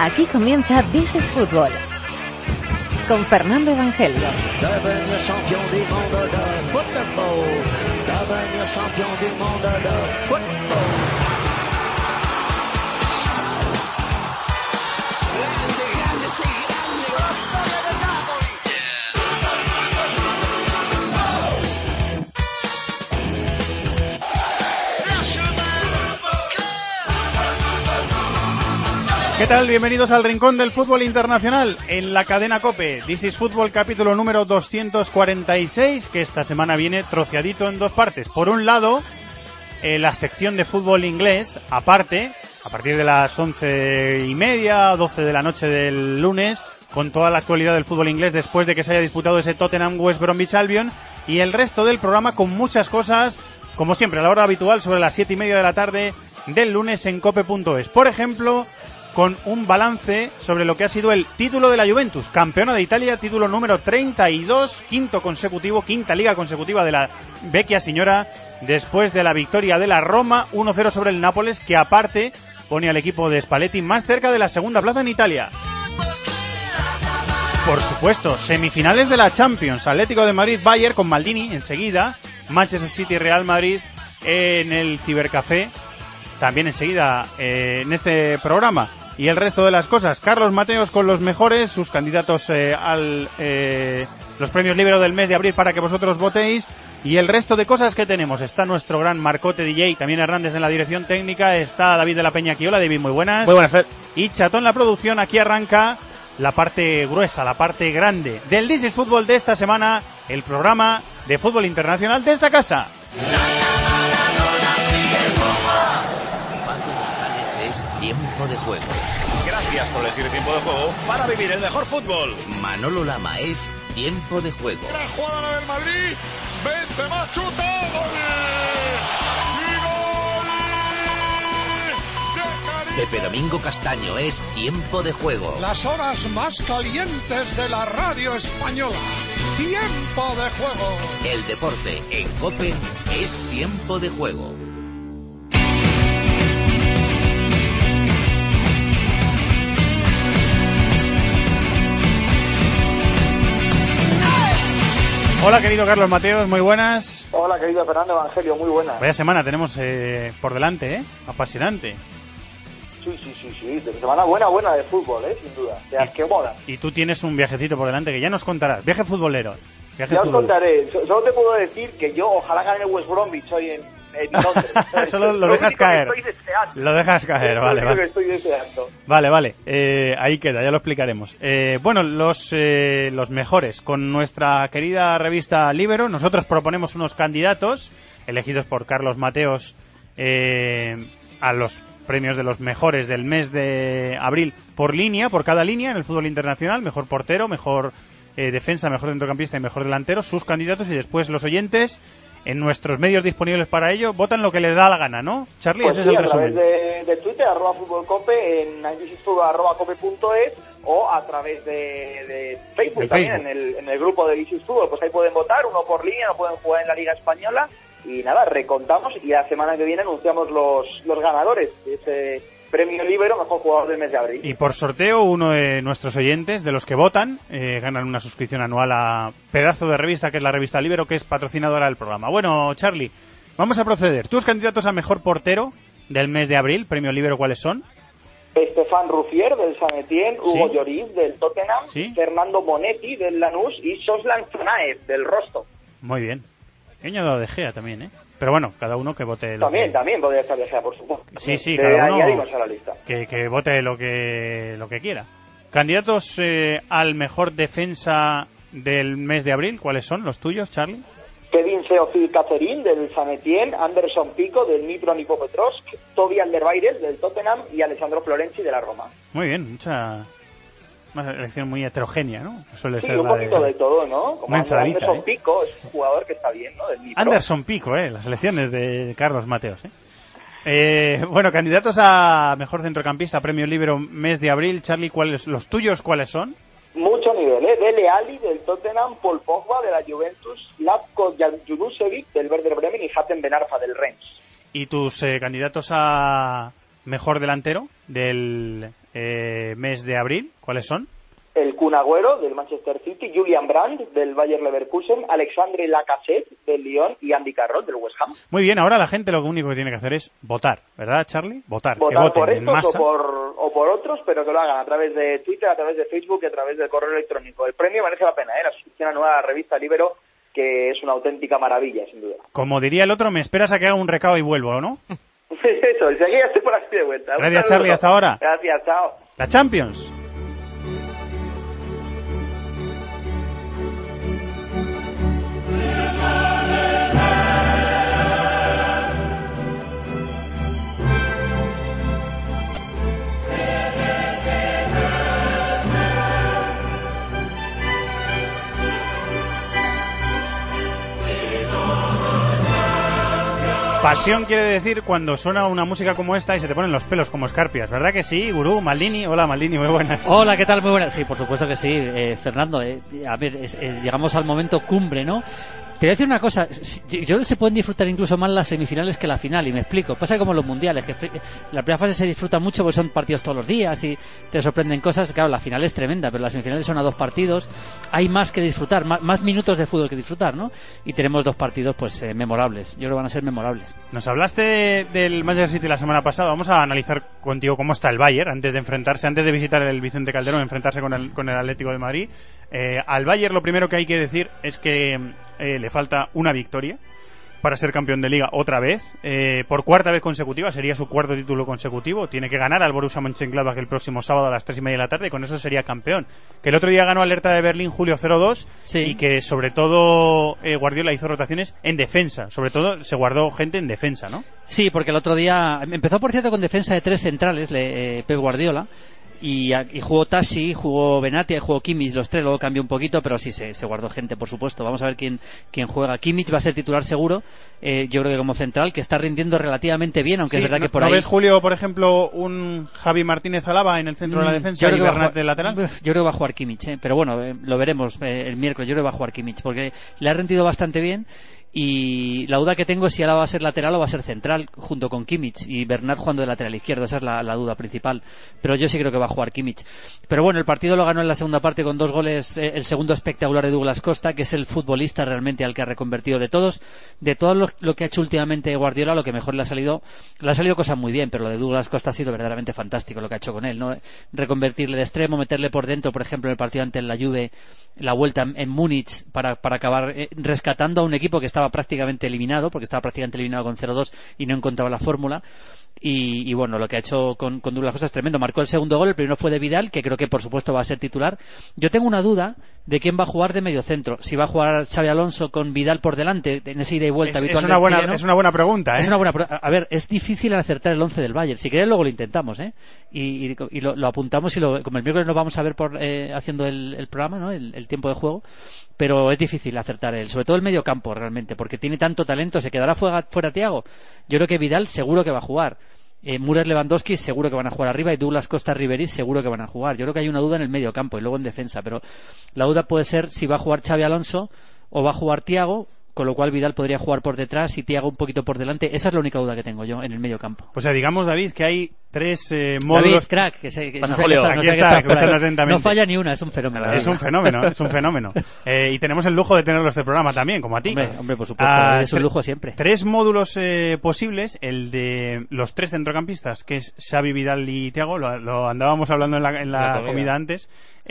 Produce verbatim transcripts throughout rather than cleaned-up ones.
Aquí comienza This is Football con Fernando Evangelio. Devenir champion du monde de football. Devenir champion du monde de football. ¿Qué tal? Bienvenidos al Rincón del Fútbol Internacional en la cadena COPE. This is Football, capítulo número doscientos cuarenta y seis, que esta semana viene troceadito en dos partes. Por un lado, eh, la sección de fútbol inglés, aparte, a partir de las once y media, doce de la noche del lunes, con toda la actualidad del fútbol inglés después de que se haya disputado ese Tottenham West Bromwich Albion, y el resto del programa con muchas cosas, como siempre, a la hora habitual, sobre las siete y media de la tarde del lunes en cope punto es. Por ejemplo, con un balance sobre lo que ha sido el título de la Juventus, campeona de Italia, título número treinta y dos, quinto consecutivo, quinta liga consecutiva de la Vecchia Signora, después de la victoria de la Roma, uno cero sobre el Nápoles, que aparte pone al equipo de Spalletti más cerca de la segunda plaza en Italia. Por supuesto, semifinales de la Champions, Atlético de Madrid, Bayern con Maldini enseguida, Manchester City, Real Madrid en el Cibercafé, también enseguida eh, en este programa. Y el resto de las cosas, Carlos Mateos con los mejores, sus candidatos eh, al eh, los premios Libero del mes de abril para que vosotros votéis, y el resto de cosas que tenemos. Está nuestro gran Marcote D J, también Hernández en la dirección técnica, está David de la Peña aquí. Hola David, muy buenas. Muy buenas, Fer. Y Chatón en la producción. Aquí arranca la parte gruesa, la parte grande del This is Fútbol de esta semana, el programa de fútbol internacional de esta casa. Es tiempo de juego. Gracias por elegir tiempo de juego para vivir el mejor fútbol. Manolo Lama es tiempo de juego. La jugada del Madrid, Benzema chuta, gol. Y gol. Pepe Domingo Castaño es tiempo de juego. Las horas más calientes de la radio española. Tiempo de juego. El deporte en COPE es tiempo de juego. Hola querido Carlos Mateos, muy buenas. Hola querido Fernando Evangelio, muy buenas. Vaya semana tenemos eh, por delante, ¿eh? Apasionante. Sí, sí, sí, sí, de semana buena, buena de fútbol, ¿eh? Sin duda, de las que mola. Y tú tienes un viajecito por delante que ya nos contarás, viaje futbolero. Viaje ya futbolero. os contaré, solo te puedo decir que yo ojalá gane el West Bromwich hoy en, en Londres. Solo lo dejas caer. Lo dejas caer, es vale, lo vale. que estoy deseando. Vale, vale, eh, ahí queda, ya lo explicaremos. Eh, bueno, los eh, los mejores, con nuestra querida revista Libero, nosotros proponemos unos candidatos elegidos por Carlos Mateos eh, a los premios de los mejores del mes de abril por línea, por cada línea en el fútbol internacional, mejor portero, mejor eh, defensa, mejor centrocampista y mejor delantero, sus candidatos, y después los oyentes en nuestros medios disponibles para ello votan lo que les da la gana, ¿no? Charlie, pues ese sí, es el a resumen. través de, de Twitter, arroba futbolcope, en arroba cope punto es, o a través de, de Facebook, de también, Facebook. En, el, en el grupo de This is Football, pues ahí pueden votar, uno por línea, no pueden jugar en la Liga Española, y nada, recontamos, y la semana que viene anunciamos los, los ganadores de ese premio Libero, mejor jugador del mes de abril. Y por sorteo, uno de nuestros oyentes, de los que votan, eh, ganan una suscripción anual a pedazo de revista, que es la revista Libero, que es patrocinadora del programa. Bueno, Charlie, vamos a proceder. ¿Tus candidatos a mejor portero del mes de abril, premio Libero, cuáles son? Estefan Ruffier del San Etienne, Hugo Sí. Lloris del Tottenham, Sí. Fernando Monetti del Lanús y Soslan Zanaev del Rostov. Muy bien. He añadido De Gea también, ¿eh? Pero bueno, cada uno que vote lo También, que... también podría estar De Gea, por supuesto. Sí, sí, De cada ahí uno añadimos a la lista. que, que vote lo que lo que quiera. Candidatos eh, al mejor defensa del mes de abril, ¿cuáles son los tuyos, Charlie? Kevin Seofil Catherine del San Etienne, Anderson Pico del Dnipro Dnipropetrovsk, Toby Alderweireld del Tottenham y Alessandro Florenzi de la Roma. Muy bien, mucha una elección muy heterogénea, ¿no? Suele Sí, ser un la poquito de... de todo, ¿no? Como Una ensaladita, Anderson ¿eh? Pico es un jugador que está bien, ¿no? Del Dnipro. Anderson Pico, ¿eh? Las elecciones de Carlos Mateos, ¿eh? Eh, bueno, candidatos a mejor centrocampista, premio Libero mes de abril. Charlie, ¿cuáles los tuyos cuáles son? Mucho nivel, ¿eh? Dele Alli del Tottenham, Paul Pogba de la Juventus, Lavko Junusevic del Werder Bremen y Hatem Ben Arfa del Rennes. ¿Y tus eh, candidatos a mejor delantero del eh, mes de abril, ¿cuáles son? El Kun Agüero del Manchester City, Julian Brandt del Bayer Leverkusen, Alexandre Lacazette del Lyon y Andy Carroll del West Ham. Muy bien, ahora la gente lo único que tiene que hacer es votar, ¿verdad, Charlie? Votar, votar que voten por en estos masa. o por, o por otros, pero que lo hagan a través de Twitter, a través de Facebook y a través del correo electrónico. El premio merece la pena, ¿eh? La suscripción a la nueva revista Libero, que es una auténtica maravilla, sin duda. Como diría el otro, me esperas a que haga un recado y vuelvo, ¿no? Eso, enseguida estoy por aquí de vuelta. Gracias, Charlie, hasta ahora. Gracias, chao. La Champions. Pasión quiere decir cuando suena una música como esta y se te ponen los pelos como escarpias, ¿verdad que sí, Gurú? Maldini, hola Maldini, muy buenas. Hola, ¿qué tal? Muy buenas. Sí, por supuesto que sí, eh, Fernando. Eh, a ver, es, eh, llegamos al momento cumbre, ¿no? Te voy a decir una cosa, yo creo que se pueden disfrutar incluso más las semifinales que la final, y me explico. Pasa como los mundiales, que la primera fase se disfruta mucho porque son partidos todos los días y te sorprenden cosas. Claro, la final es tremenda, pero las semifinales son a dos partidos, hay más que disfrutar, más, más minutos de fútbol que disfrutar, ¿no? Y tenemos dos partidos pues eh, memorables, yo creo que van a ser memorables. Nos hablaste del Manchester City la semana pasada, vamos a analizar contigo cómo está el Bayern antes de enfrentarse, antes de visitar el Vicente Calderón, enfrentarse con el, con el Atlético de Madrid. Eh, al Bayern lo primero que hay que decir es que eh, le falta una victoria para ser campeón de Liga otra vez, eh, por cuarta vez consecutiva, sería su cuarto título consecutivo. Tiene que ganar al Borussia Mönchengladbach el próximo sábado a las tres y media de la tarde y con eso sería campeón. Que el otro día ganó al Hertha de Berlín Julio cero dos, sí. Y que sobre todo eh, Guardiola hizo rotaciones en defensa, sobre todo se guardó gente en defensa, ¿no? Sí, porque el otro día empezó por cierto con defensa de tres centrales, le, eh, Pep Guardiola. Y, y jugó Tassi, jugó Benatia, jugó Kimmich, los tres, luego cambió un poquito, pero sí se, se guardó gente, por supuesto. Vamos a ver quién, quién juega. Kimmich va a ser titular seguro, eh, yo creo que como central, que está rindiendo relativamente bien, aunque sí, es verdad no, que por ¿no ahí... ves, Julio, por ejemplo, un Javi Martínez Alaba en el centro mm, de la defensa y Bernat de lateral? Yo creo que va a jugar Kimmich, eh, pero bueno, eh, lo veremos eh, el miércoles. Yo creo que va a jugar Kimmich, porque le ha rendido bastante bien. Y la duda que tengo es si Alaba va a ser lateral o va a ser central junto con Kimmich y Bernat jugando de lateral izquierdo. Esa es la, la duda principal, pero yo sí creo que va a jugar Kimmich. Pero bueno, el partido lo ganó en la segunda parte con dos goles, eh, el segundo espectacular de Douglas Costa, que es el futbolista realmente al que ha reconvertido de todos de todo lo, lo que ha hecho últimamente Guardiola. Lo que mejor le ha salido, le ha salido cosas muy bien, pero lo de Douglas Costa ha sido verdaderamente fantástico lo que ha hecho con él, ¿no? Reconvertirle de extremo, meterle por dentro, por ejemplo en el partido ante la Juve, la vuelta en, en Múnich para, para acabar eh, rescatando a un equipo que estaba prácticamente eliminado, porque estaba prácticamente eliminado con cero dos y no encontraba la fórmula. Y, y bueno, lo que ha hecho con, con Douglas Costa es tremendo. Marcó el segundo gol, el primero fue de Vidal, que creo que por supuesto va a ser titular. Yo tengo una duda de quién va a jugar de medio centro, si va a jugar Xabi Alonso con Vidal por delante en esa ida y vuelta es, habitual es una del buena chileno. Es una buena pregunta, ¿eh? Es una buena pro- a ver, es difícil acertar el once del Bayern. Si queréis luego lo intentamos, ¿eh? Y, y, y lo, lo apuntamos y lo, como el miércoles nos vamos a ver por eh, haciendo el, el programa, ¿no? El, el tiempo de juego, pero es difícil acertar él, sobre todo el medio campo realmente, porque tiene tanto talento. ¿Se quedará fuera, fuera Thiago? Yo creo que Vidal seguro que va a jugar. Eh, Müller, Lewandowski seguro que van a jugar arriba y Douglas Costa, Ribéry seguro que van a jugar. Yo creo que hay una duda en el medio campo y luego en defensa, pero la duda puede ser si va a jugar Xabi Alonso o va a jugar Thiago, con lo cual Vidal podría jugar por detrás y Thiago un poquito por delante. Esa es la única duda que tengo yo en el medio campo. O sea, digamos, David, que hay tres eh, módulos... David, crack, que, se, que bueno, no, Julio, está, aquí no, está, está, está atentamente. No falla ni una, es un fenómeno. Es un fenómeno, es un fenómeno. Eh, y tenemos el lujo de tenerlo este programa también, como a ti. Hombre, hombre por supuesto, ah, es un lujo siempre. Tres módulos eh, posibles, el de los tres centrocampistas, que es Xavi, Vidal y Thiago, lo, lo andábamos hablando en la, en la, la comida. comida antes.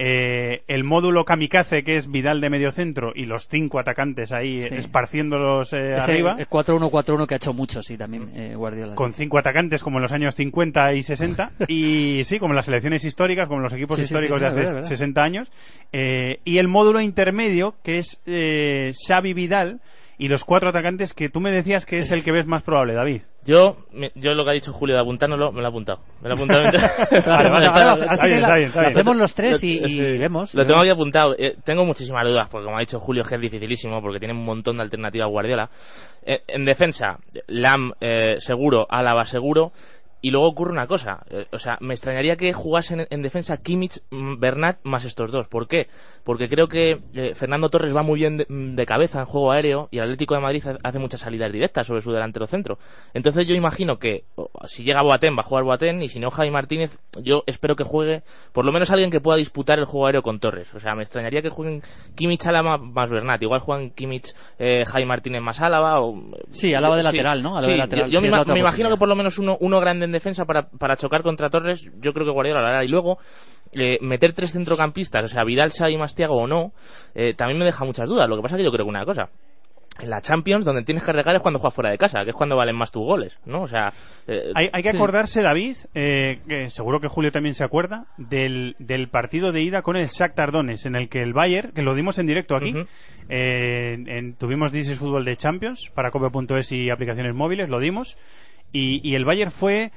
Eh, el módulo kamikaze, que es Vidal de medio centro y los cinco atacantes ahí sí. esparciéndolos eh, arriba. El cuatro uno cuatro uno que ha hecho mucho, sí, también eh, Guardiola. Con cinco atacantes como en los años cincuenta y sesenta y sí, como en las selecciones históricas, como en los equipos sí, históricos sí, sí, de hace verdad, sesenta años. Eh, y el módulo intermedio, que es eh, Xavi, Vidal y los cuatro atacantes, que tú me decías que es el que ves más probable, David. Yo, yo lo que ha dicho Julio de apuntárnoslo, me lo he apuntado. Me lo he apuntado. Vale, vale, vale, así que la, la hacemos los tres y, y, y vemos. Lo tengo aquí apuntado. Eh, tengo muchísimas dudas, porque como ha dicho Julio, es dificilísimo, porque tiene un montón de alternativas Guardiola. Eh, en defensa, Lam eh, seguro, Álava seguro. y luego ocurre una cosa, eh, o sea, me extrañaría que jugasen en, en defensa Kimmich, Bernat más estos dos. ¿Por qué? Porque creo que eh, Fernando Torres va muy bien de, de cabeza en juego aéreo y el Atlético de Madrid hace muchas salidas directas sobre su delantero centro. Entonces yo imagino que oh, si llega Boateng va a jugar Boateng, y si no Javi Martínez, yo espero que juegue por lo menos alguien que pueda disputar el juego aéreo con Torres. O sea, me extrañaría que jueguen Kimmich, Álava más Bernat. Igual juegan Kimmich, eh, Javi Martínez más Álava. O, sí, Álava de sí, lateral, ¿no? Álava sí, de lateral. Yo, yo me, ima- me imagino que por lo menos uno, uno grande en defensa para, para chocar contra Torres. Yo creo que Guardiola lo hará. Y luego eh, meter tres centrocampistas, o sea, Vidal, Xavi más Thiago o no, eh, también me deja muchas dudas. Lo que pasa es que yo creo que una cosa, en la Champions, donde tienes que regar es cuando juegas fuera de casa, que es cuando valen más tus goles, ¿no? O sea, eh, hay, hay que sí. acordarse, David, eh, que seguro que Julio también se acuerda, del, del partido de ida con el Shakhtar Donetsk, en el que el Bayern, que lo dimos en directo aquí, uh-huh. eh, en, tuvimos This is Fútbol de Champions para cope punto es y aplicaciones móviles, lo dimos, y, y el Bayern fue...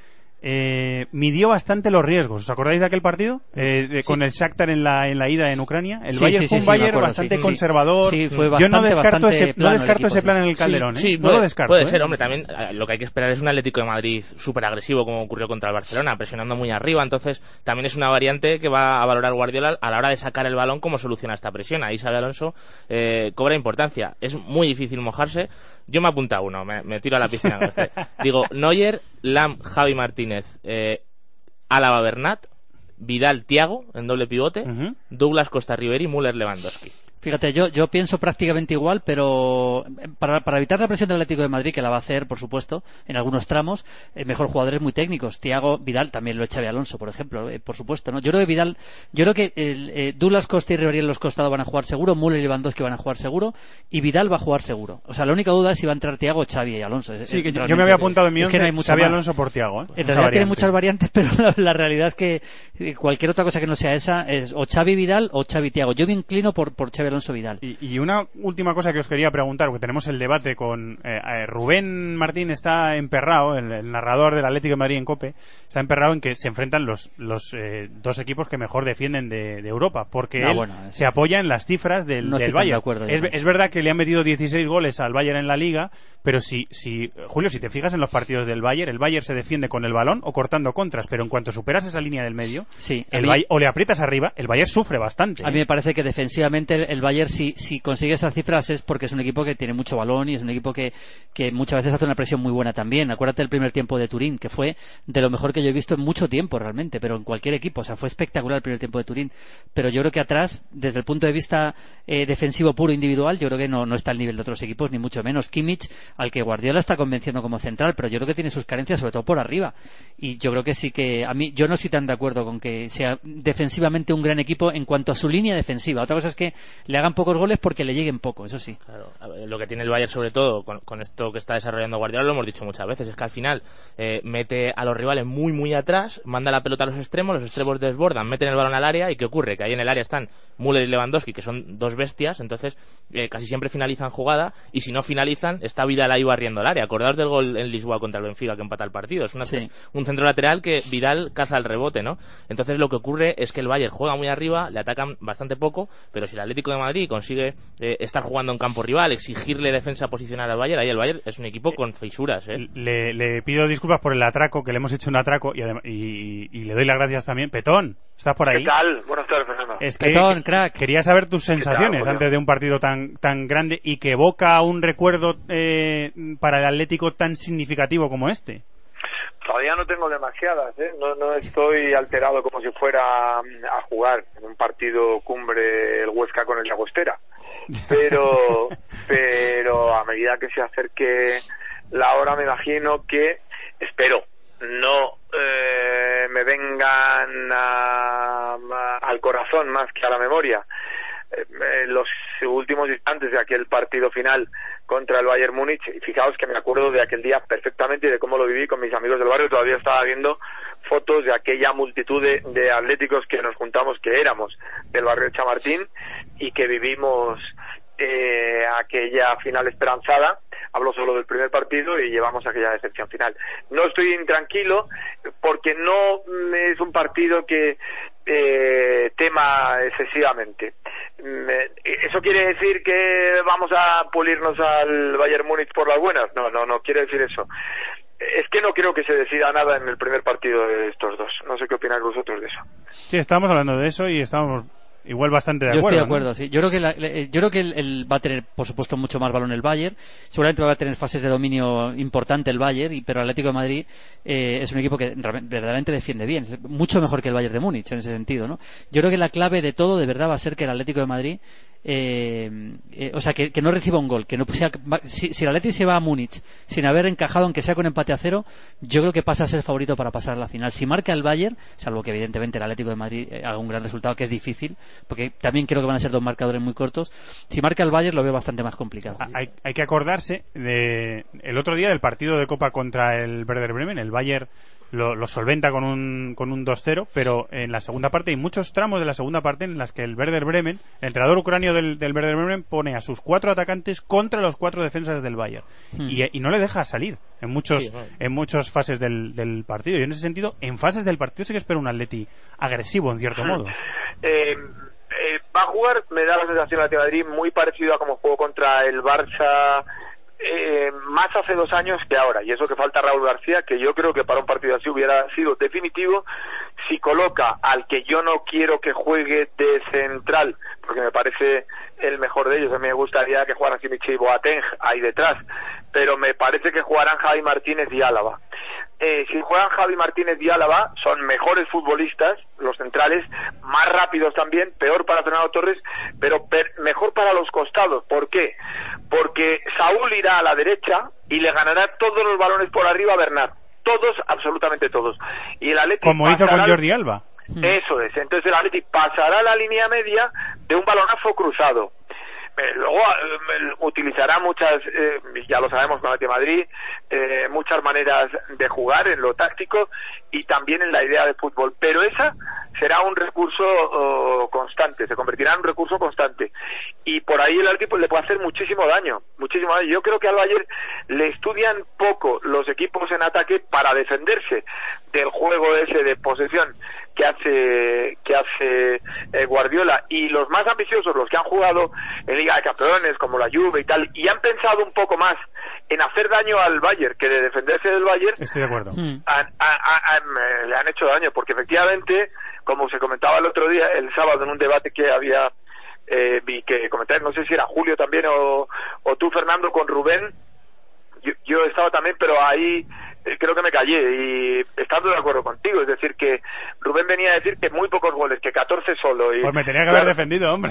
Eh, midió bastante los riesgos. ¿Os acordáis de aquel partido? Eh, de, sí. Con el Shakhtar en la, en la ida en Ucrania. El sí, Bayern sí, fue un sí, Bayern acuerdo, bastante sí, conservador. Sí, fue bastante, Yo no descarto ese, no descarto equipo, ese plan en el Calderón. Sí, ¿eh? sí, no puede, lo descarto. Puede ¿eh? ser, hombre. También lo que hay que esperar es un Atlético de Madrid súper agresivo, como ocurrió contra el Barcelona, presionando muy arriba. Entonces, también es una variante que va a valorar Guardiola a la hora de sacar el balón, cómo soluciona esta presión. Ahí Xabi Alonso eh, cobra importancia. Es muy difícil mojarse. Yo me apunto a uno, me, me tiro a la piscina con este. Digo, Neuer, Lam, Javi Martínez, eh, Álava, Bernat, Vidal, Thiago en doble pivote, uh-huh. Douglas, Costa Riveri, Müller, Lewandowski. Fíjate, yo, yo pienso prácticamente igual, pero para, para evitar la presión del Atlético de Madrid, que la va a hacer, por supuesto, en algunos tramos, eh, mejor jugadores muy técnicos. Thiago, Vidal, también lo echa Xabi Alonso, por ejemplo, eh, por supuesto, ¿no? Yo creo que Vidal, yo creo que el, eh, Douglas, Costa y Riveri en los costados van a jugar seguro, Müller y Lewandowski van a jugar seguro, y Vidal va a jugar seguro. O sea, la única duda es si va a entrar Thiago, Xavi y Alonso. Sí, que yo me había apuntado en mi once, es que no Xabi Alonso por Thiago. ¿eh? En realidad tiene muchas variantes, pero la, la realidad es que cualquier otra cosa que no sea esa es o Xavi Vidal o Xavi Thiago. Yo me inclino por, por Xabi Alonso Vidal. Y, y una última cosa que os quería preguntar, porque tenemos el debate con eh, eh, Rubén Martín está emperrado, el, el narrador del Atlético de Madrid en COPE, está emperrado en que se enfrentan los, los eh, dos equipos que mejor defienden de, de Europa, porque no, él bueno, es... se apoya en las cifras del, no del Bayern. De acuerdo, es, es verdad que le han metido dieciséis goles al Bayern en la Liga, pero si, si Julio, si te fijas en los partidos del Bayern, el Bayern se defiende con el balón o cortando contras, pero en cuanto superas esa línea del medio, sí, el mí... Bayern, o le aprietas arriba, el Bayern sufre bastante. A mí me parece que defensivamente el, el Bayern, si, si consigue esas cifras, es porque es un equipo que tiene mucho balón y es un equipo que, que muchas veces hace una presión muy buena también. Acuérdate del primer tiempo de Turín, que fue de lo mejor que yo he visto en mucho tiempo realmente, pero en cualquier equipo. O sea, fue espectacular el primer tiempo de Turín. Pero yo creo que atrás, desde el punto de vista eh, defensivo puro individual, yo creo que no, no está al nivel de otros equipos, ni mucho menos. Kimmich, al que Guardiola está convenciendo como central, pero yo creo que tiene sus carencias, sobre todo por arriba. Y yo creo que sí que, a mí, yo no estoy tan de acuerdo con que sea defensivamente un gran equipo en cuanto a su línea defensiva. Otra cosa es que le hagan pocos goles porque le lleguen poco, eso sí. Claro, lo que tiene el Bayern sobre todo con, con esto que está desarrollando Guardiola, lo hemos dicho muchas veces, es que al final eh, mete a los rivales muy muy atrás, manda la pelota a los extremos, los extremos desbordan, meten el balón al área, y ¿qué ocurre? Que ahí en el área están Müller y Lewandowski, que son dos bestias, entonces eh, casi siempre finalizan jugada, y si no finalizan está Vidal ahí barriendo el área. Acordaos del gol en Lisboa contra el Benfica que empata el partido, es una, sí. un centro lateral que Vidal caza el rebote, ¿no? Entonces lo que ocurre es que el Bayern juega muy arriba, le atacan bastante poco, pero si el Atlético de Madrid consigue eh, estar jugando en campo rival, exigirle defensa posicional al Bayern, ahí el Bayern es un equipo con fisuras, ¿eh? Le, le pido disculpas por el atraco, que le hemos hecho un atraco, y, y, y le doy las gracias también. Petón, ¿estás por ahí? ¿Qué tal? Buenas tardes, Fernando. Es que Petón, crack. Quería saber tus sensaciones tal, antes de un partido tan tan grande y que evoca un recuerdo eh, para el Atlético tan significativo como este. Todavía no tengo demasiadas, ¿eh? No, no estoy alterado como si fuera a jugar en un partido cumbre el Huesca con el Llagostera. Pero, pero a medida que se acerque la hora, me imagino que, espero, no eh, me vengan a, a, al corazón más que a la memoria eh, los últimos instantes de aquel partido final contra el Bayern Múnich, y fijaos que me acuerdo de aquel día perfectamente y de cómo lo viví con mis amigos del barrio. Todavía estaba viendo fotos de aquella multitud de, de atléticos que nos juntamos, que éramos del barrio de Chamartín, y que vivimos eh, aquella final esperanzada. Hablo solo del primer partido y llevamos aquella decepción final. No estoy intranquilo porque no es un partido que eh, tema excesivamente. ¿Eso quiere decir que vamos a pulirnos al Bayern Múnich por las buenas? No, no, no quiere decir eso. es que no creo que se decida nada en el primer partido de estos dos. No sé qué opináis vosotros de eso. Sí, estábamos hablando de eso y estábamos igual bastante de acuerdo. Yo estoy de acuerdo, ¿no? sí. Yo creo que, la, yo creo que el, el va a tener, por supuesto, mucho más balón el Bayern. Seguramente va a tener fases de dominio importante el Bayern, y, pero el Atlético de Madrid eh, es un equipo que verdaderamente defiende bien. Es mucho mejor que el Bayern de Múnich en ese sentido, ¿no? Yo creo que la clave de todo, de verdad, va a ser que el Atlético de Madrid Eh, eh, o sea, que, que no reciba un gol, que no sea, si, si el Atleti se va a Múnich sin haber encajado, aunque sea con empate a cero, yo creo que pasa a ser favorito para pasar a la final. Si marca el Bayern, salvo que evidentemente el Atlético de Madrid haga un gran resultado, que es difícil, porque también creo que van a ser dos marcadores muy cortos, si marca el Bayern lo veo bastante más complicado. Hay, hay que acordarse de el otro día del partido de Copa contra el Werder Bremen. El Bayern lo, lo solventa con un, con un dos cero, pero en la segunda parte hay muchos tramos de la segunda parte en las que el Werder Bremen, el entrenador ucranio del, del Werder Bremen, pone a sus cuatro atacantes contra los cuatro defensas del Bayern, hmm. y, y no le deja salir en muchos sí, bueno. en muchas fases del, del partido. Y en ese sentido, en fases del partido sí que espero un Atleti agresivo, en cierto modo. Eh, eh, va a jugar, me da la sensación, el Atlético de Madrid muy parecido a como jugó contra el Barça, Eh, más hace dos años que ahora, y eso que falta Raúl García, que yo creo que para un partido así hubiera sido definitivo. Si coloca al que yo no quiero que juegue de central, porque me parece el mejor de ellos, a mí me gustaría que jugaran Kimmich y Boateng ahí detrás, pero me parece que jugarán Javi Martínez y Álava. Eh, si juegan Javi Martínez y Álava, son mejores futbolistas, los centrales, más rápidos también, peor para Fernando Torres, pero per- mejor para los costados. ¿Por qué? Porque Saúl irá a la derecha y le ganará todos los balones por arriba a Bernat. Todos, absolutamente todos. Y el Atleti como hizo con Jordi Alba. Eso es. Entonces el Atleti pasará la línea media de un balonazo cruzado. Eh, luego eh, utilizará muchas, eh, ya lo sabemos con el Atlético de Madrid, eh, muchas maneras de jugar en lo táctico y también en la idea de fútbol, pero esa será un recurso oh, constante, se convertirá en un recurso constante, y por ahí el Atlético le puede hacer muchísimo daño, muchísimo daño. Yo creo que al Bayern le estudian poco los equipos en ataque para defenderse del juego ese de posesión que hace que hace eh, Guardiola, y los más ambiciosos, los que han jugado en Liga de Campeones como la Juve y tal, y han pensado un poco más en hacer daño al Bayern que de defenderse del Bayern. Estoy de acuerdo. han, han, han, le han hecho daño, porque efectivamente, como se comentaba el otro día, el sábado, en un debate que había eh, vi que comentar, no sé si era Julio también o, o tú, Fernando, con Rubén, yo, yo estaba también, pero ahí creo que me callé, y estando de acuerdo contigo, es decir, que Rubén venía a decir que muy pocos goles, que catorce solo. Y, pues me tenía que haber claro, defendido, hombre.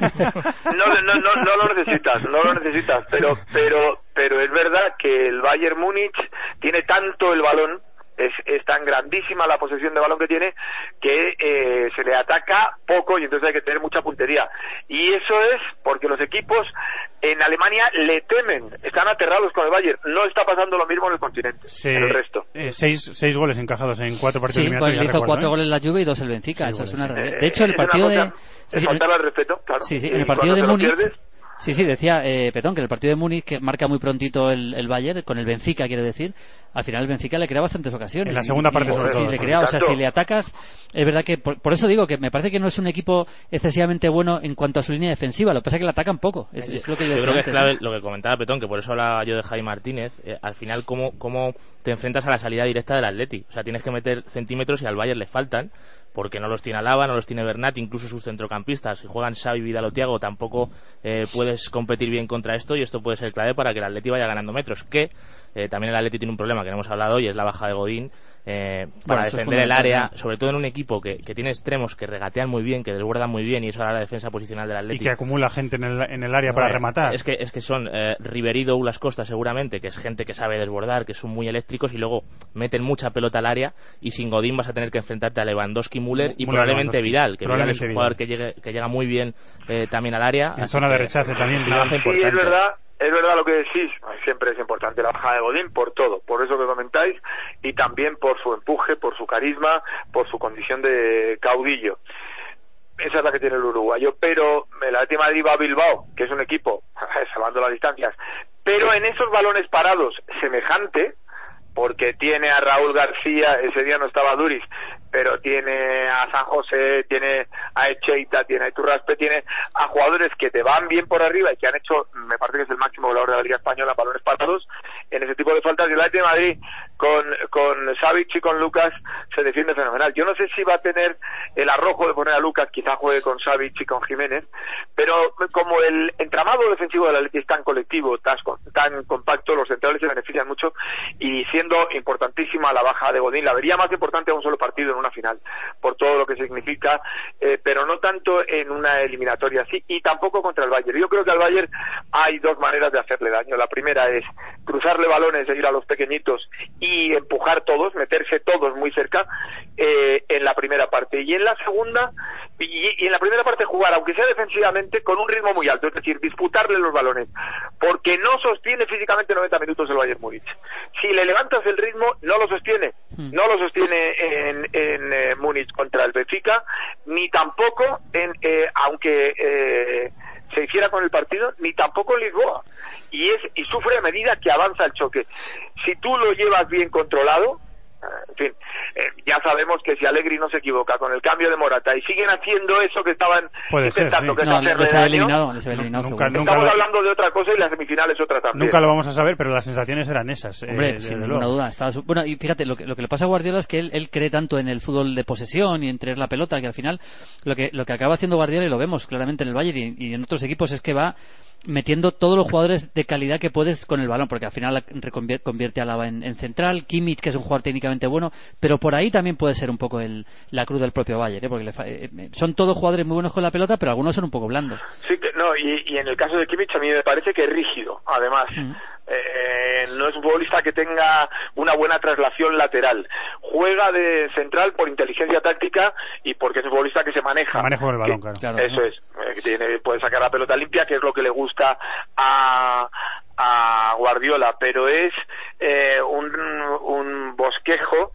No, no, no, no lo necesitas, no lo necesitas, pero, pero, pero es verdad que el Bayern Múnich tiene tanto el balón, es, es tan grandísima la posesión de balón que tiene, que eh, se le ataca poco, y entonces hay que tener mucha puntería, y eso es porque los equipos en Alemania le temen, están aterrados con el Bayern. No está pasando lo mismo en el continente, sí, en el resto. Eh, seis, seis goles encajados en cuatro partidos. Sí, eliminatorios. Pues hizo recuerdo, cuatro ¿eh? goles la Juve y dos el Benfica, sí, eso es goles, una realidad. Eh, de hecho, el partido de... Es sí, faltar al respeto, claro. Sí, sí, en el partido de Múnich... Sí, sí, decía, eh, perdón, que el partido de Múnich, que marca muy prontito el, el Bayern, con el Benfica, quiere decir, al final el Benfica le crea bastantes ocasiones. En la segunda parte, y, sobre sí, todo. le crea, o sea, si le atacas, es verdad que, por, por eso digo que me parece que no es un equipo excesivamente bueno en cuanto a su línea defensiva, lo que pasa es que le atacan poco. Es, es lo que yo le creo que antes, es clave ¿no? lo que comentaba Petón, que por eso hablaba yo de Javi Martínez, eh, al final cómo, cómo te enfrentas a la salida directa del Atleti, o sea, tienes que meter centímetros y al Bayern le faltan, porque no los tiene Alaba, no los tiene Bernat, incluso sus centrocampistas, si juegan Xavi, Vidal o Thiago, tampoco eh, puedes competir bien contra esto, y esto puede ser clave para que el Atleti vaya ganando metros, que eh, también el Atleti tiene un problema que no hemos hablado hoy, es la baja de Godín, eh, para bueno, defender el área, sobre todo en un equipo que, que tiene extremos que regatean muy bien, que desbordan muy bien, y eso hará la defensa posicional del Atleti. Y que acumula gente en el, en el área no, para eh, rematar. Es que, es que son eh, Ribery, Douglas Costa seguramente, que es gente que sabe desbordar, que son muy eléctricos, y luego meten mucha pelota al área, y sin Godín vas a tener que enfrentarte a Lewandowski, Müller y Müller, probablemente Vidal, que Vidal es un jugador que, llegue, que llega muy bien eh, también al área. En zona de rechace también. Sí, sí, es verdad. Es verdad lo que decís, siempre es importante la bajada de Godín por todo, por eso que comentáis, y también por su empuje, por su carisma, por su condición de caudillo. Esa es la que tiene el uruguayo, pero el Atlético de Madrid va a Bilbao, que es un equipo, salvando las distancias, pero en esos balones parados semejante, porque tiene a Raúl García, ese día no estaba Duris, pero tiene a San José, tiene a Echeita, tiene a Iturraspe, tiene a jugadores que te van bien por arriba y que han hecho, me parece que es el máximo goleador de la Liga Española en balones parados, en ese tipo de faltas. Y el Atlético de Madrid, con, con Savic y con Lucas se defiende fenomenal. Yo no sé si va a tener el arrojo de poner a Lucas, quizá juegue con Savic y con Jiménez, pero como el entramado defensivo del Atleti es tan colectivo, tan, tan compacto, los centrales se benefician mucho, y siendo importantísima la baja de Godín, la vería más importante a un solo partido en una final, por todo lo que significa, eh, pero no tanto en una eliminatoria así, y tampoco contra el Bayern. Yo creo que al Bayern hay dos maneras de hacerle daño. La primera es cruzarle balones e ir a los pequeñitos y empujar todos, meterse todos muy cerca eh, en la primera parte, y en la segunda y, y en la primera parte jugar, aunque sea defensivamente, con un ritmo muy alto, es decir, disputarle los balones, porque no sostiene físicamente noventa minutos el Bayern Múnich. Si le levantas el ritmo, no lo sostiene, no lo sostiene en, en eh, Múnich contra el Benfica, ni tampoco en eh, aunque eh, se hiciera con el partido, ni tampoco en Lisboa, y es y sufre a medida que avanza el choque. Si tú lo llevas bien controlado, en fin, eh, ya sabemos que si Allegri no se equivoca con el cambio de Morata y siguen haciendo eso que estaban Puede intentando, ser, sí. que no, es hacerle les ha daño, eliminado, les ha eliminado nunca, nunca estamos lo, hablando de otra cosa y la semifinal es otra también. nunca lo vamos a saber, pero las sensaciones eran esas. Hombre, eh, sin desde ninguna luego. duda. Estaba su... Bueno, y fíjate, lo que, lo que le pasa a Guardiola es que él, él cree tanto en el fútbol de posesión y en tener la pelota, que al final lo que, lo que acaba haciendo Guardiola, y lo vemos claramente en el Bayern y, y en otros equipos, es que va metiendo todos los jugadores de calidad que puedes con el balón, porque al final reconvier- convierte a Alaba en, en central, Kimmich, que es un jugador técnicamente bueno, pero por ahí también puede ser un poco el, la cruz del propio Bayern, ¿eh? Porque le fa- eh, son todos jugadores muy buenos con la pelota, pero algunos son un poco blandos. Sí, que, no, y, y en el caso de Kimmich a mí me parece que es rígido, además. Mm. Eh, no es un futbolista que tenga una buena traslación lateral. Juega de central por inteligencia táctica y porque es un futbolista que se maneja. Manejo del balón, que, claro. claro. Eso es. Eh, tiene, puede sacar la pelota limpia, que es lo que le gusta a, a Guardiola, pero es eh, un, un bosquejo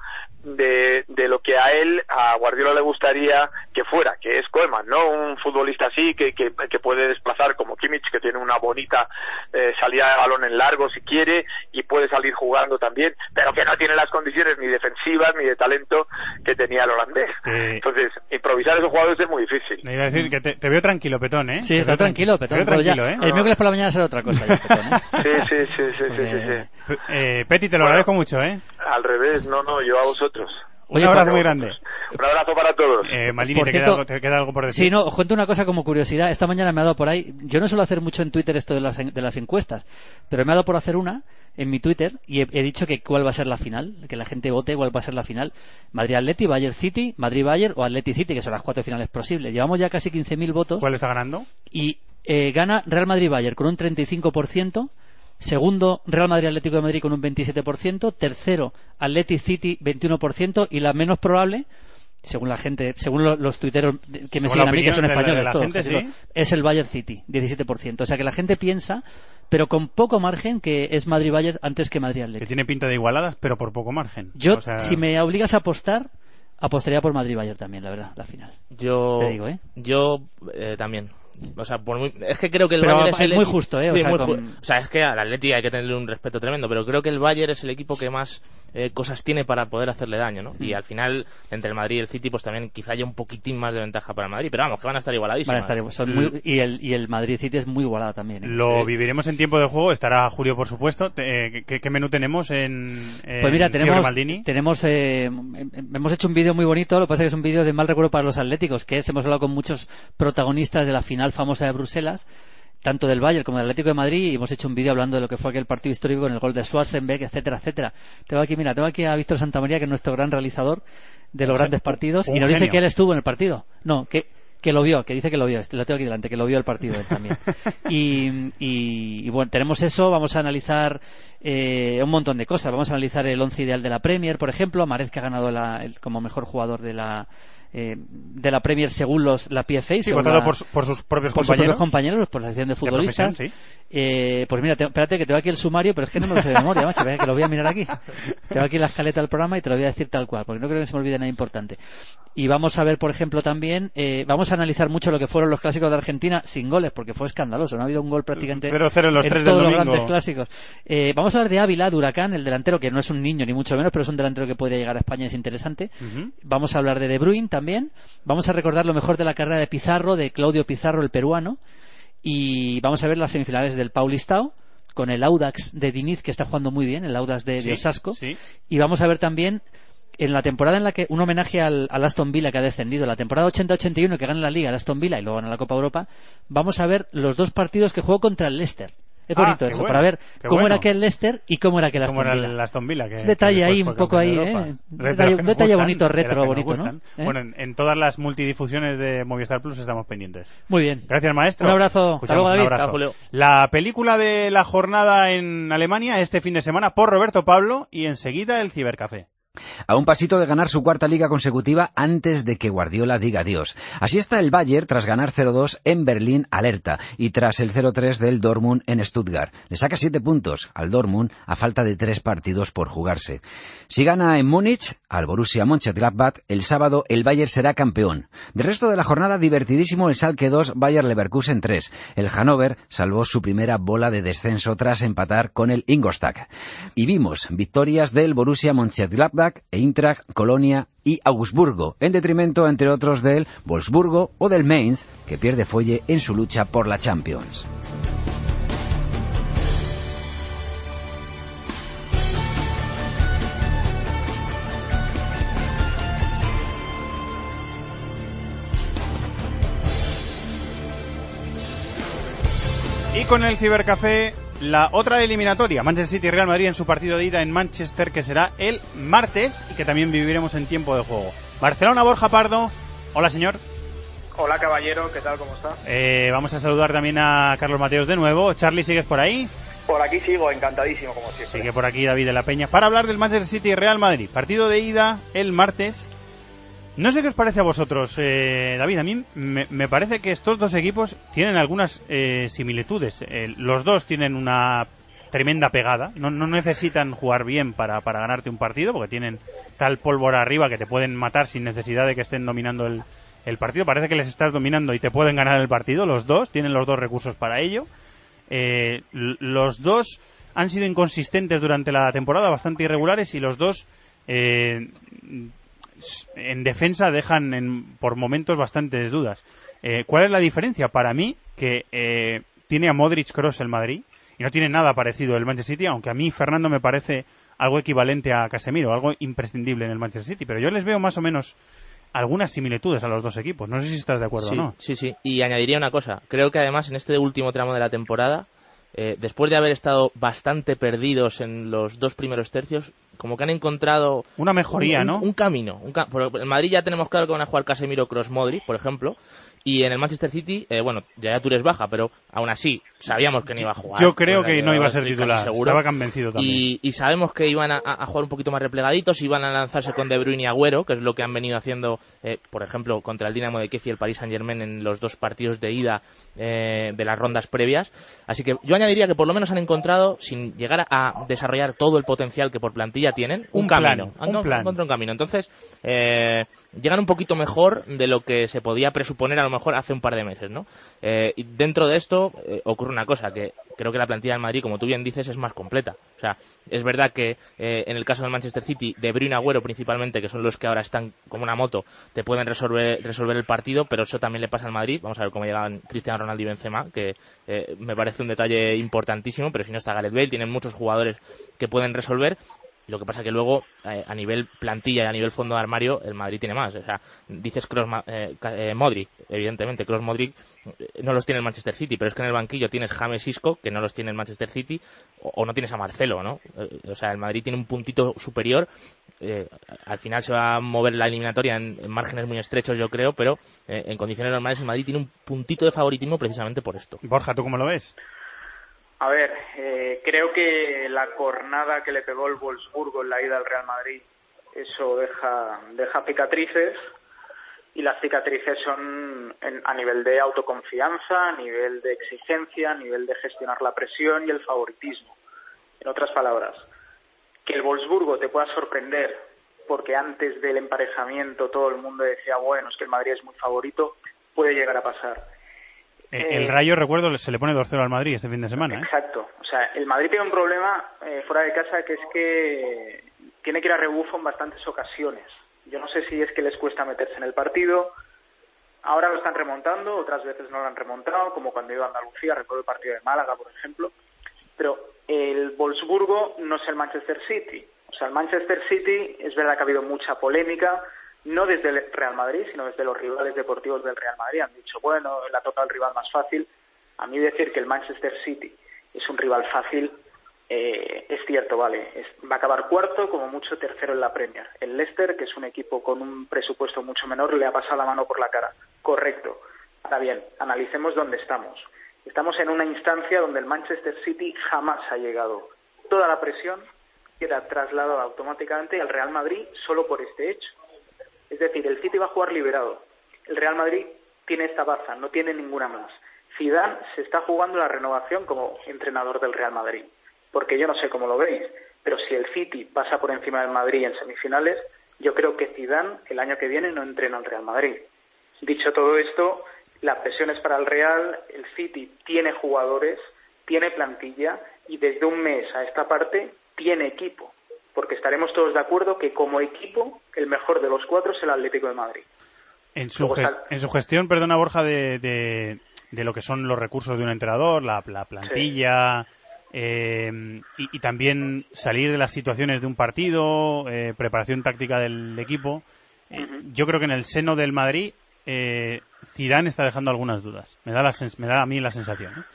de, de lo que a él, a Guardiola le gustaría que fuera, que es Koeman, no un futbolista así que, que, que puede desplazar como Kimmich, que tiene una bonita eh, salida de balón en largo si quiere y puede salir jugando también, pero que no tiene las condiciones ni defensivas ni de talento que tenía el holandés. Eh, Entonces, improvisar a esos jugadores es muy difícil. Me iba a decir que te, te veo tranquilo, Petón, ¿eh? Sí, Te está veo tranquilo, tranqui- Petón. te veo pero ya, tranquilo, ¿eh? el miércoles por la mañana será otra cosa. Ya, Petón, ¿eh? Sí, sí, sí, sí, sí, sí, sí. Eh, Peti, te lo Bueno, agradezco mucho, ¿eh? Al revés, no, no, yo a vosotros. Un Oye, abrazo Para muy vosotros. grande. Un abrazo para todos. Eh, Maldini, Por ¿te, cierto- queda algo, ¿te queda algo por decir? Sí, no, os cuento una cosa como curiosidad. Esta mañana me ha dado por ahí, yo no suelo hacer mucho en Twitter esto de las, en- de las encuestas, pero me ha dado por hacer una en mi Twitter y he, he dicho que cuál va a ser la final, que la gente vote cuál va a ser la final. Madrid-Atleti, Bayern-City, Madrid-Bayern o Atleti-City, que son las cuatro finales posibles. Llevamos ya casi quince mil votos ¿Cuál está ganando? y eh, gana Real Madrid-Bayern con un treinta y cinco por ciento. Segundo, Real Madrid-Atlético de Madrid con un veintisiete por ciento. Tercero, Atleti-City, veintiuno por ciento. Y la menos probable, según la gente, según lo- los tuiteros que me Según la siguen a mí, que opinión son de la- españoles de la todos, gente, que digo, ¿sí? es el Bayern-City, diecisiete por ciento. O sea que la gente piensa, pero con poco margen, que es Madrid-Bayern antes que Que Madrid-Atlético. tiene pinta de igualadas, pero por poco margen. Yo, O sea, si me obligas a apostar, apostaría por Madrid-Bayern también, la verdad, la final. Yo, Te digo, ¿eh? yo eh, también. O sea, por muy, es que creo que el Pero Bayern es, es el muy equi- justo, ¿eh? O sí, sea, muy con- ju- o sea, es que al Atleti hay que tenerle un respeto tremendo, pero creo que el Bayern es el equipo que más eh, cosas tiene para poder hacerle daño, ¿no? Mm. Y al final, entre el Madrid y el City, pues también quizá haya un poquitín más de ventaja para el Madrid, pero vamos, que van a estar igualadísimos. Van a estar, son muy, y, el, y el Madrid-City es muy igualado también, ¿eh? Lo Sí. viviremos en tiempo de juego. Estará Julio, por supuesto. Te- eh, ¿Qué, qué menú tenemos en, en Pues mira, Fiebre tenemos, Maldini? tenemos eh, em- hemos hecho un vídeo muy bonito, lo que pasa es que es un vídeo de mal recuerdo para los atléticos, que es, hemos hablado con muchos protagonistas de la final famosa de Bruselas, tanto del Bayern como del Atlético de Madrid, y hemos hecho un vídeo hablando de lo que fue aquel partido histórico con el gol de Schwarzenbeck, etcétera, etcétera. Tengo aquí, mira, tengo aquí a Víctor Santamaría, que es nuestro gran realizador de los grandes partidos, un y nos dice genio. que él estuvo en el partido. No, que que lo vio, que dice que lo vio, este, lo tengo aquí delante, que lo vio el partido él también. Y, y, y bueno, tenemos eso, vamos a analizar eh, un montón de cosas. Vamos a analizar el once ideal de la Premier, por ejemplo, Mahrez, que ha ganado la, el, como mejor jugador de la eh, de la Premier según los la P F A, Sí, según votado la- por, su- por sus propios por sus compañeros. propios compañeros, por la sección de futbolistas. profesión, sí. Eh, pues mira, te- espérate que tengo aquí el sumario, pero es que no me lo sé de memoria, macho, que lo voy a mirar aquí. Tengo aquí la escaleta del programa y te lo voy a decir tal cual, porque no creo que se me olvide nada importante. Y vamos a ver, por ejemplo, también, eh, vamos a analizar mucho lo que fueron los clásicos de Argentina sin goles, porque fue escandaloso, no ha habido un gol prácticamente cero cero en los tres del todos los domingo. grandes clásicos. Eh, vamos a hablar de Ávila, de Huracán, el delantero, que no es un niño ni mucho menos, pero es un delantero que podría llegar a España, es interesante. Ujú. Vamos a hablar de De Bruyne también. Vamos a recordar lo mejor de la carrera de Pizarro, de Claudio Pizarro, el peruano. Y vamos a ver las semifinales del Paulistao con el Audax de Diniz, que está jugando muy bien, el Audax de, sí, de Osasco, sí. Y vamos a ver también en la temporada en la que un homenaje al, al Aston Villa, que ha descendido, la temporada ochenta ochenta y uno, que gana la Liga el Aston Villa y luego gana la Copa Europa, vamos a ver los dos partidos que jugó contra el Leicester. Es bonito ah, eso, bueno, para ver cómo bueno. era aquel Leicester y cómo era aquel Aston Villa. Cómo era el Aston Villa. Que, un detalle que ahí, un poco ahí, ¿eh? Un detalle, un detalle bonito, retro, bonito, ¿no? ¿Eh? Bueno, en, en todas las multidifusiones de Movistar Plus estamos pendientes. Muy bien. Gracias, maestro. Un abrazo. Hasta luego, David. Chao, Julio. La película de la jornada en Alemania este fin de semana por Roberto Pablo y enseguida el Cibercafé. A un pasito de ganar su cuarta liga consecutiva antes de que Guardiola diga adiós. Así está el Bayern tras ganar cero dos en Berlín alerta y tras el cero tres del Dortmund en Stuttgart. Le saca siete puntos al Dortmund a falta de tres partidos por jugarse. Si gana en Múnich al Borussia Mönchengladbach, el sábado el Bayern será campeón. Del resto de la jornada divertidísimo el Schalke dos, Bayer Leverkusen tres. El Hannover salvó su primera bola de descenso tras empatar con el Ingolstadt. Y vimos victorias del Borussia Mönchengladbach, Eintracht, Colonia y Augsburgo, en detrimento, entre otros, del Wolfsburgo o del Mainz, que pierde fuelle en su lucha por la Champions. Y con el Cibercafé, la otra eliminatoria, Manchester City y Real Madrid en su partido de ida en Manchester, que será el martes y que también viviremos en tiempo de juego. Barcelona, Borja Pardo. Hola, señor. Hola, caballero. ¿Qué tal? ¿Cómo está? Eh, vamos a saludar también a Carlos Mateos de nuevo. Charlie, ¿sigues por ahí? Por aquí sigo, encantadísimo, como siempre. Sigue por aquí David de la Peña para hablar del Manchester City y Real Madrid. Partido de ida el martes. No sé qué os parece a vosotros, eh, David. A mí me, me parece que estos dos equipos tienen algunas eh, similitudes. Eh, los dos tienen una tremenda pegada. No, no necesitan jugar bien para, para ganarte un partido, porque tienen tal pólvora arriba que te pueden matar sin necesidad de que estén dominando el, el partido. Parece que les estás dominando y te pueden ganar el partido. Los dos tienen los dos recursos para ello. Eh, los dos han sido inconsistentes durante la temporada, bastante irregulares, y los dos eh, en defensa dejan en, por momentos bastantes dudas. Eh, ¿Cuál es la diferencia? Para mí, que eh, tiene a Modric, Kroos el Madrid y no tiene nada parecido el Manchester City, aunque a mí Fernando me parece algo equivalente a Casemiro, algo imprescindible en el Manchester City, pero yo les veo más o menos algunas similitudes a los dos equipos. No sé si estás de acuerdo sí, o no. Sí, sí, y añadiría una cosa. Creo que además en este último tramo de la temporada, eh, después de haber estado bastante perdidos en los dos primeros tercios, como que han encontrado una mejoría, un, ¿no? Un, un camino. Un ca- en Madrid ya tenemos claro que van a jugar Casemiro, Kroos, Modric, por ejemplo, y en el Manchester City, eh, bueno, ya tú eres baja, pero aún así sabíamos que no iba a jugar. Yo creo que no iba a ser titular, estaba convencido también. Y, y sabemos que iban a, a jugar un poquito más replegaditos, iban a lanzarse con De Bruyne y Agüero, que es lo que han venido haciendo, eh, por ejemplo, contra el Dinamo de Kiev y el Paris Saint-Germain en los dos partidos de ida eh, de las rondas previas. Así que yo añadiría que por lo menos han encontrado, sin llegar a desarrollar todo el potencial que por plantilla tienen, un, un camino. Plan, han un plan. encontrado un camino. Entonces, eh, llegan un poquito mejor de lo que se podía presuponer a lo mejor hace un par de meses, ¿no? Eh, y dentro de esto eh, ocurre una cosa, que creo que la plantilla del Madrid, como tú bien dices, es más completa. O sea, es verdad que eh, en el caso del Manchester City, De Bruyne y Agüero principalmente, que son los que ahora están como una moto, te pueden resolver, resolver el partido, pero eso también le pasa al Madrid. Vamos a ver cómo llegan Cristiano Ronaldo y Benzema, que eh, me parece un detalle importantísimo, pero si no está Gareth Bale, tienen muchos jugadores que pueden resolver. Lo que pasa que luego, eh, a nivel plantilla y a nivel fondo de armario, el Madrid tiene más. O sea, dices Kroos, eh, eh, Modric, evidentemente, Kroos, Modric eh, no los tiene el Manchester City, pero es que en el banquillo tienes James, Isco, que no los tiene el Manchester City, o, o no tienes a Marcelo, ¿no? Eh, o sea, el Madrid tiene un puntito superior. Eh, al final se va a mover la eliminatoria en, en márgenes muy estrechos, yo creo, pero eh, en condiciones normales el Madrid tiene un puntito de favoritismo precisamente por esto. Borja, ¿tú cómo lo ves? A ver, eh, creo que la cornada que le pegó el Wolfsburgo en la ida al Real Madrid, eso deja, deja cicatrices, y las cicatrices son en, a nivel de autoconfianza, a nivel de exigencia, a nivel de gestionar la presión y el favoritismo. En otras palabras, que el Wolfsburgo te pueda sorprender porque antes del emparejamiento todo el mundo decía, bueno, es que el Madrid es muy favorito, puede llegar a pasar. El, el Rayo, recuerdo, se le pone dos cero al Madrid este fin de semana, ¿eh? Exacto. O sea, el Madrid tiene un problema eh, fuera de casa, que es que tiene que ir a rebufo en bastantes ocasiones. Yo no sé si es que les cuesta meterse en el partido. Ahora lo están remontando, otras veces no lo han remontado, como cuando iba a Andalucía, recuerdo el partido de Málaga, por ejemplo. pero el Wolfsburgo no es el Manchester City. O sea, el Manchester City es verdad que ha habido mucha polémica, no desde el Real Madrid, sino desde los rivales deportivos del Real Madrid. Han dicho, bueno, le ha tocado el rival más fácil. A mí decir que el Manchester City es un rival fácil, eh, es cierto, vale. Es, va a acabar cuarto, como mucho tercero en la Premier. El Leicester, que es un equipo con un presupuesto mucho menor, le ha pasado la mano por la cara. Correcto. Ahora bien, analicemos dónde estamos. Estamos en una instancia donde el Manchester City jamás ha llegado. Toda la presión queda trasladada automáticamente al Real Madrid solo por este hecho. Es decir, el City va a jugar liberado. El Real Madrid tiene esta baza, no tiene ninguna más. Zidane se está jugando la renovación como entrenador del Real Madrid. Porque yo no sé cómo lo veis, pero si el City pasa por encima del Madrid en semifinales, yo creo que Zidane el año que viene no entrena al Real Madrid. Dicho todo esto, la presión es para el Real, el City tiene jugadores, tiene plantilla y desde un mes a esta parte tiene equipo, porque estaremos todos de acuerdo que como equipo el mejor de los cuatro es el Atlético de Madrid. En su, ge- en su gestión, perdona Borja, de, de, de lo que son los recursos de un entrenador, la, la plantilla, sí. eh, y, y también salir de las situaciones de un partido, eh, preparación táctica del equipo, eh, uh-huh. yo creo que en el seno del Madrid eh, Zidane está dejando algunas dudas. Me da, la sens- me da a mí la sensación, ¿eh?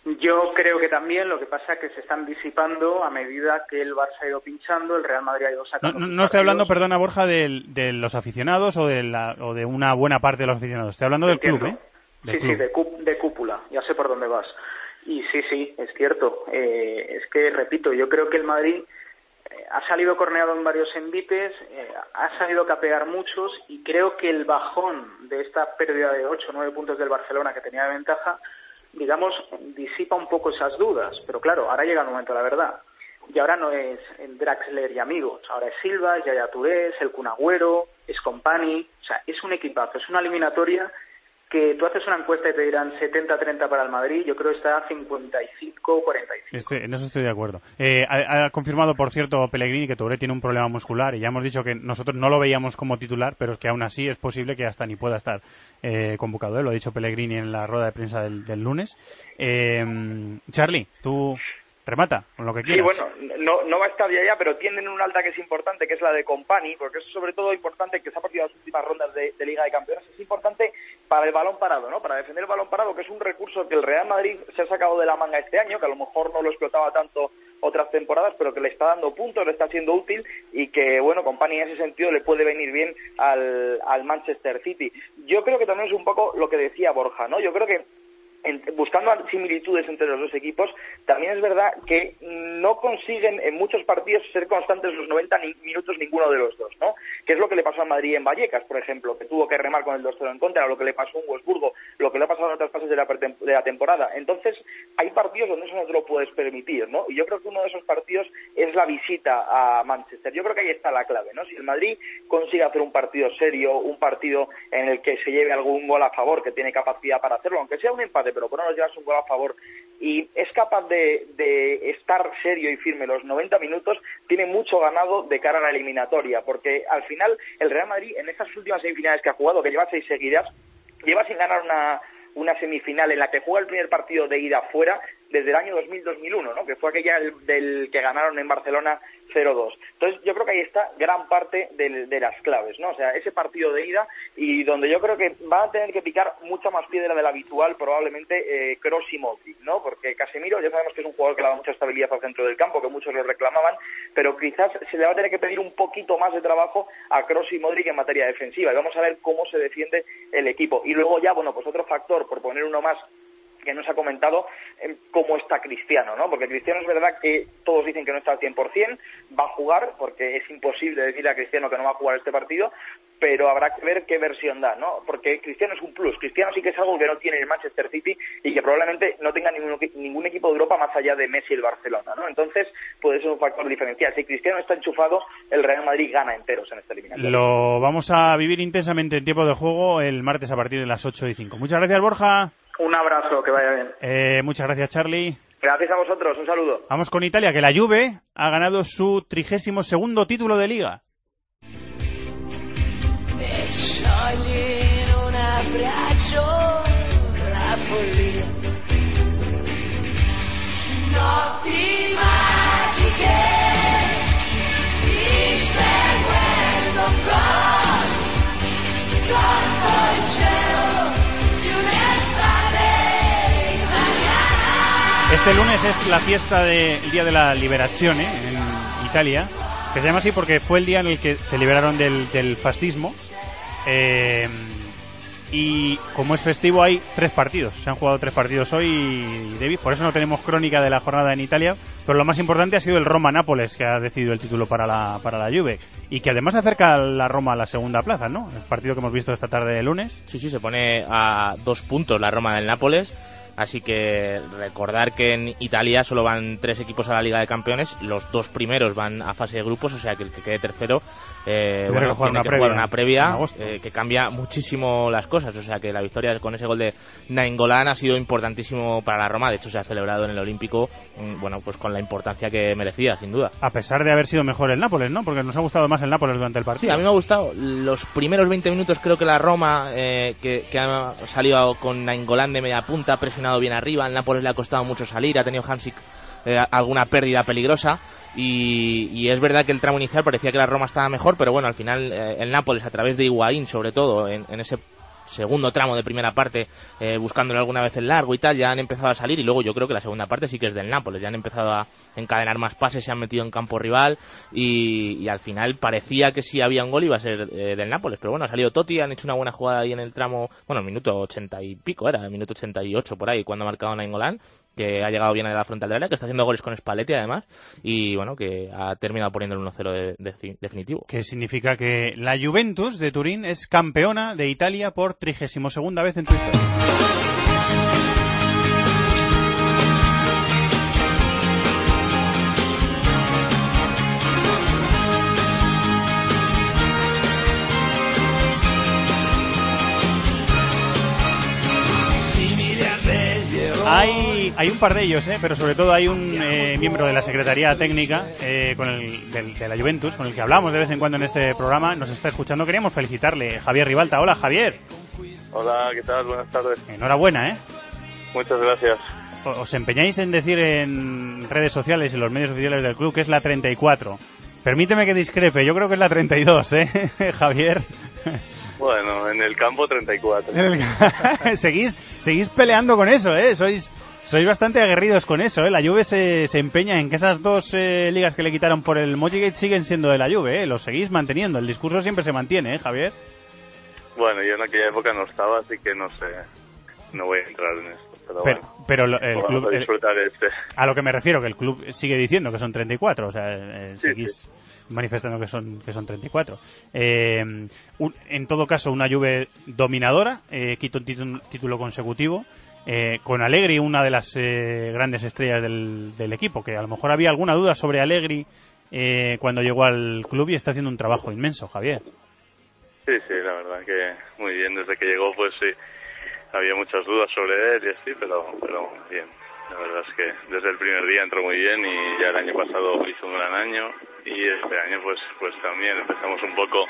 Yo creo que también, lo que pasa es que se están disipando a medida que el Barça ha ido pinchando, el Real Madrid ha ido sacando. No, no, no estoy hablando, perdona Borja, de, de los aficionados o de, la, o de una buena parte de los aficionados. Estoy hablando del club, ¿eh? Del sí, club. sí, de, cu- de cúpula. Ya sé por dónde vas. Y sí, sí, es cierto. Eh, es que, repito, yo creo que el Madrid eh, ha salido corneado en varios envites, eh, ha salido capear muchos y creo que el bajón de esta pérdida de ocho o nueve puntos del Barcelona que tenía de ventaja, digamos, disipa un poco esas dudas, pero claro, ahora llega el momento de la verdad. Y ahora no es Draxler y amigos, ahora es Silva, es Yaya Touré, es el Kun Agüero, es Kompany, o sea, es un equipazo, es una eliminatoria que tú haces una encuesta y te dirán setenta treinta para el Madrid, yo creo que está cincuenta y cinco cuarenta y cinco. Este, en eso estoy de acuerdo. Eh, ha, ha confirmado, por cierto, Pellegrini que Touré tiene un problema muscular y ya hemos dicho que nosotros no lo veíamos como titular, pero es que aún así es posible que hasta ni pueda estar eh, convocado. ¿eh? Lo ha dicho Pellegrini en la rueda de prensa del, del lunes. Eh, Charlie, tú remata con lo que quieras. Sí, bueno, no, no va a estar ya ya, pero tienen un alta que es importante, que es la de Kompany, porque es sobre todo importante que se ha partido las últimas rondas de, de Liga de Campeones. Es importante para el balón parado, ¿no? Para defender el balón parado, que es un recurso que el Real Madrid se ha sacado de la manga este año, que a lo mejor no lo explotaba tanto otras temporadas, pero que le está dando puntos, le está siendo útil y que, bueno, Kompany en ese sentido le puede venir bien al, al Manchester City. Yo creo que también es un poco lo que decía Borja, ¿no? Yo creo que En, buscando similitudes entre los dos equipos, también es verdad que no consiguen en muchos partidos ser constantes los noventa ni, minutos ninguno de los dos, ¿no? Que es lo que le pasó a Madrid en Vallecas, por ejemplo, que tuvo que remar con el dos cero en contra, o lo que le pasó en Wolfsburgo, lo que le ha pasado en otras fases de la, de la temporada. Entonces, hay partidos donde eso no te lo puedes permitir, ¿no? Y yo creo que uno de esos partidos es la visita a Manchester. Yo creo que ahí está la clave, ¿no? Si el Madrid consigue hacer un partido serio, un partido en el que se lleve algún gol a favor, que tiene capacidad para hacerlo, aunque sea un empate, pero por no nos llevas un gol a favor, y es capaz de, de estar serio y firme los noventa minutos, tiene mucho ganado de cara a la eliminatoria, porque al final el Real Madrid en esas últimas semifinales que ha jugado, que lleva seis seguidas, lleva sin ganar una una semifinal en la que juega el primer partido de ida fuera desde el año dos mil dos mil uno, ¿no? Que fue aquella del, del que ganaron en Barcelona cero dos. Entonces yo creo que ahí está gran parte de, de las claves, ¿no? O sea, ese partido de ida, y donde yo creo que van a tener que picar mucha más piedra de la habitual probablemente eh, Kroos y Modric, ¿no? Porque Casemiro ya sabemos que es un jugador que le da mucha estabilidad al centro del campo, que muchos lo reclamaban, pero quizás se le va a tener que pedir un poquito más de trabajo a Kroos y Modric en materia defensiva, y vamos a ver cómo se defiende el equipo. Y luego ya, bueno, pues otro factor, por poner uno más, que no se ha comentado, eh, cómo está Cristiano, ¿no? Porque Cristiano es verdad que todos dicen que no está al cien por ciento, va a jugar, porque es imposible decirle a Cristiano que no va a jugar este partido, pero habrá que ver qué versión da, ¿no? Porque Cristiano es un plus, Cristiano sí que es algo que no tiene el Manchester City y que probablemente no tenga ningún, ningún equipo de Europa más allá de Messi y el Barcelona, ¿no? Entonces puede ser un factor diferencial. Si Cristiano está enchufado, el Real Madrid gana enteros en esta eliminatoria. Lo vamos a vivir intensamente en tiempo de juego el martes a partir de las ocho y cinco. Muchas gracias, Borja. Un abrazo, que vaya bien. Eh, muchas gracias, Charlie. Gracias a vosotros, un saludo. Vamos con Italia, que la Juve ha ganado su trigésimo segundo título de Liga. notti magiche, inseguendo un gol sotto il cielo di un'estate italiana. Este lunes es la fiesta del Día de la Liberazione en Italia, que se llama así porque fue el día en el que se liberaron del, del fascismo. Eh, y como es festivo hay tres partidos, se han jugado tres partidos hoy, David, por eso no tenemos crónica de la jornada en Italia, pero lo más importante ha sido el Roma-Nápoles, que ha decidido el título para la, para la Juve, y que además acerca a la Roma a la segunda plaza, ¿no? El partido que hemos visto esta tarde de lunes. Sí, sí, se pone a dos puntos la Roma del Nápoles. Así que recordar que en Italia solo van tres equipos a la Liga de Campeones, los dos primeros van a fase de grupos, o sea que el que quede tercero eh, bueno, que tiene que jugar una previa en eh, que cambia muchísimo las cosas, o sea que la victoria con ese gol de Nainggolan ha sido importantísimo para la Roma, de hecho se ha celebrado en el Olímpico, bueno, pues con la importancia que merecía, sin duda. A pesar de haber sido mejor el Nápoles, ¿no? Porque nos ha gustado más el Nápoles durante el partido. Sí, a mí me ha gustado los primeros veinte minutos, creo que la Roma, eh, que, que ha salido con Nainggolan de media punta, ha presionado bien arriba, al Nápoles le ha costado mucho salir, ha tenido Hamsik eh, alguna pérdida peligrosa y, y es verdad que el tramo inicial parecía que la Roma estaba mejor, pero bueno, al final eh, el Nápoles a través de Higuaín, sobre todo en, en ese segundo tramo de primera parte, eh, buscándole alguna vez el largo y tal, ya han empezado a salir, y luego yo creo que la segunda parte sí que es del Nápoles, ya han empezado a encadenar más pases, se han metido en campo rival y, y al final parecía que si había un gol iba a ser eh, del Nápoles, pero bueno, ha salido Totti, han hecho una buena jugada ahí en el tramo, bueno, el minuto ochenta y pico era, el minuto ochenta y ocho por ahí, cuando ha marcado Nainggolan, que ha llegado bien a la frontal de área, que está haciendo goles con Spalletti además, y bueno, que ha terminado poniendo el uno cero de, de, definitivo. Que significa que la Juventus de Turín es campeona de Italia por trigésima segunda vez en su historia. Hay, hay un par de ellos, ¿eh? Pero sobre todo hay un eh, miembro de la Secretaría Técnica eh, con el, del, de la Juventus, con el que hablamos de vez en cuando en este programa, nos está escuchando. Queríamos felicitarle, Javier Ribalta. Hola, Javier. Hola, ¿qué tal? Buenas tardes. Enhorabuena, ¿eh? Muchas gracias. Os empeñáis en decir en redes sociales y en los medios oficiales del club que es la treinta y cuatro. Permíteme que discrepe, yo creo que es la treinta y dos, ¿eh, Javier? Bueno, en el campo treinta y cuatro. seguís, seguís peleando con eso, ¿eh? Sois, sois bastante aguerridos con eso, ¿eh? La Juve se, se empeña en que esas dos eh, ligas que le quitaron por el Mojigate siguen siendo de la Juve, ¿eh? Lo seguís manteniendo, el discurso siempre se mantiene, ¿eh, Javier? Bueno, yo en aquella época no estaba, así que no sé, no voy a entrar en esto. Pero, pero, bueno, pero lo, el club, a disfrutar el, este. A lo que me refiero, que el club sigue diciendo que son treinta y cuatro, o sea, eh, sí, seguís sí. manifestando que son que son treinta y cuatro. Eh, un, en todo caso, una Juve dominadora, eh, quita un título, título consecutivo, eh, con Allegri, una de las eh, grandes estrellas del, del equipo, que a lo mejor había alguna duda sobre Allegri eh, cuando llegó al club y está haciendo un trabajo inmenso, Javier. Sí, sí, la verdad que muy bien, desde que llegó pues sí. Había muchas dudas sobre él y así, pero, pero bien. La verdad es que desde el primer día entró muy bien y ya el año pasado hizo un gran año y este año pues pues también empezamos un poco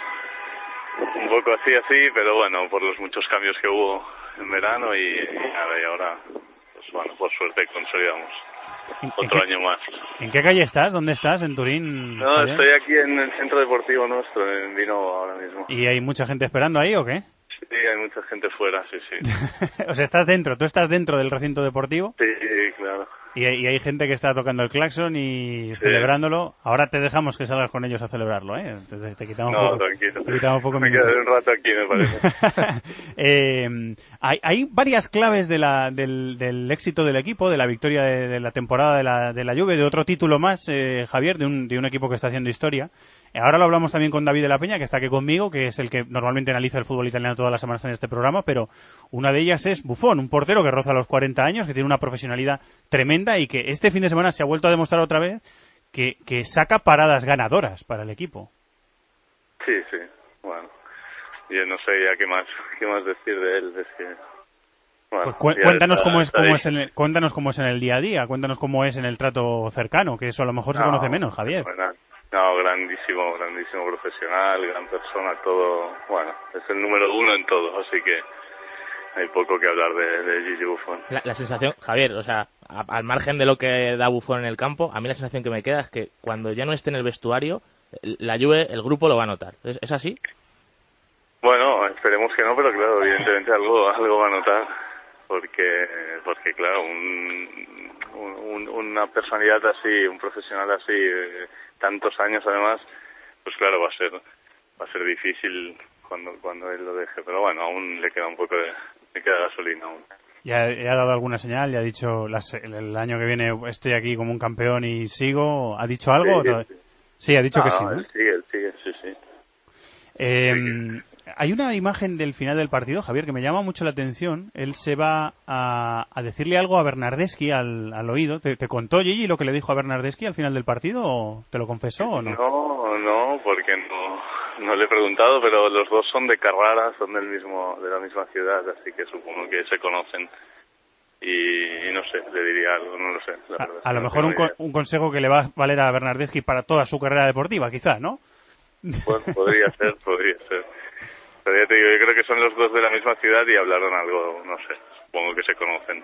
un poco así así, pero bueno, por los muchos cambios que hubo en verano y, y ahora y ahora pues bueno, por suerte consolidamos otro año más. ¿En qué calle estás? ¿Dónde estás? ¿En Turín? No, Javier? Estoy aquí en el centro deportivo nuestro, en Vino ahora mismo. ¿Y hay mucha gente esperando ahí o qué? Sí, hay mucha gente fuera, sí, sí. O sea, estás dentro, tú estás dentro del recinto deportivo. Sí, claro. Y hay, y hay gente que está tocando el claxon y sí. celebrándolo. Ahora te dejamos que salgas con ellos a celebrarlo, ¿eh? Te, te quitamos no, poco, tranquilo. Te quitamos poco me quedaré un rato aquí, me parece. eh, hay, hay varias claves de la, del, del éxito del equipo, de la victoria de, de la temporada de la, de la Juve, de otro título más, eh, Javier, de un, de un equipo que está haciendo historia. Ahora lo hablamos también con David de la Peña, que está aquí conmigo, que es el que normalmente analiza el fútbol italiano todas las semanas en este programa, pero una de ellas es Buffon, un portero que roza los cuarenta años, que tiene una profesionalidad tremenda y que este fin de semana se ha vuelto a demostrar otra vez que, que saca paradas ganadoras para el equipo. Sí, sí, bueno, yo no sé ya qué más, qué más decir de él, es que... Bueno, pues cu- cuéntanos está, cómo es, cómo ahí. es en el, cuéntanos cómo es en el día a día, cuéntanos cómo es en el trato cercano, que eso a lo mejor se no, conoce menos, Javier. Bueno, no, grandísimo, grandísimo profesional, gran persona, todo, bueno, es el número uno en todo, así que hay poco que hablar de, de Gigi Buffon. La, la sensación, Javier, o sea, a, al margen de lo que da Buffon en el campo, a mí la sensación que me queda es que cuando ya no esté en el vestuario, la Juve, el grupo lo va a notar. ¿Es, es así? Bueno, esperemos que no, pero claro, evidentemente algo algo va a notar, porque porque claro, un, un, una personalidad así, un profesional así, eh, tantos años además, pues claro, va a ser va a ser difícil cuando cuando él lo deje, pero bueno, aún le queda un poco de le queda gasolina aún. ¿Ya, ya ha dado alguna señal? ¿Ya ha dicho las, el, el año que viene estoy aquí como un campeón y sigo? ¿Ha dicho algo? Sí, sí, sí. sí ha dicho no, que sí, no, ¿no? Él sigue, él sigue, sí, sí. Eh, hay una imagen del final del partido, Javier, que me llama mucho la atención. Él se va a, a decirle algo a Bernardeschi al, al oído. ¿Te, ¿Te contó, Gigi, lo que le dijo a Bernardeschi al final del partido o te lo confesó o no? No, no, porque no, no le he preguntado, pero los dos son de Carrara, son del mismo, de la misma ciudad, así que supongo que se conocen. Y, y no sé, le diría algo, no lo sé. La verdad, a a lo no mejor un, con, un consejo que le va a valer a Bernardeschi para toda su carrera deportiva, quizá, ¿no? Pues podría ser, podría ser. Pero ya te digo, yo creo que son los dos de la misma ciudad y hablaron algo, no sé, supongo que se conocen.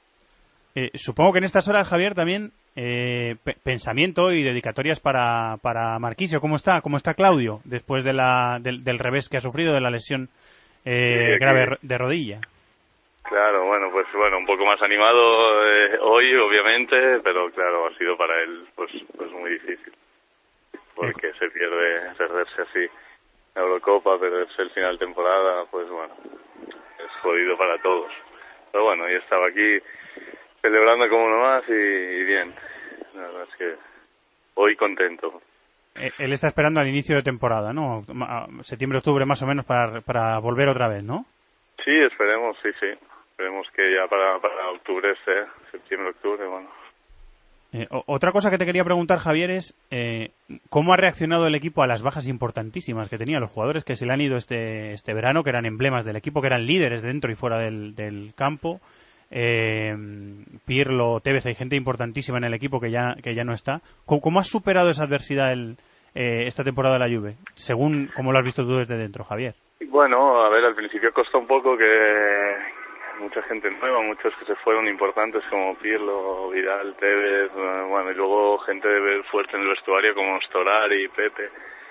Eh, supongo que en estas horas, Javier, también eh, pe pensamiento y dedicatorias para, para Marquisio. ¿Cómo está? ¿Cómo está Claudio después de la, del, del revés que ha sufrido, de la lesión eh, sí, grave de rodilla? Claro, bueno, pues bueno, un poco más animado eh, hoy, obviamente, pero claro, ha sido para él pues, pues muy difícil. Porque se pierde, perderse así la Eurocopa, perderse el final de temporada, pues bueno, es jodido para todos. Pero bueno, yo estaba aquí celebrando como uno más y, y bien. La verdad es que hoy contento. Él está esperando al inicio de temporada, ¿no? Septiembre, octubre más o menos para, para volver otra vez, ¿no? Sí, esperemos, sí, sí. Esperemos que ya para, para octubre esté, septiembre, octubre, bueno. Eh, otra cosa que te quería preguntar, Javier, es eh, ¿cómo ha reaccionado el equipo a las bajas importantísimas que tenía los jugadores que se le han ido este, este verano, que eran emblemas del equipo, que eran líderes dentro y fuera del, del campo? Eh, Pirlo, Tevez, hay gente importantísima en el equipo que ya, que ya no está. ¿Cómo, cómo has superado esa adversidad el, eh, esta temporada de la Juve? Según cómo lo has visto tú desde dentro, Javier. Bueno, a ver, al principio costó un poco que mucha gente nueva, muchos que se fueron importantes como Pirlo, Vidal, Tevez, bueno, y luego gente fuerte en el vestuario como Storari y Pepe.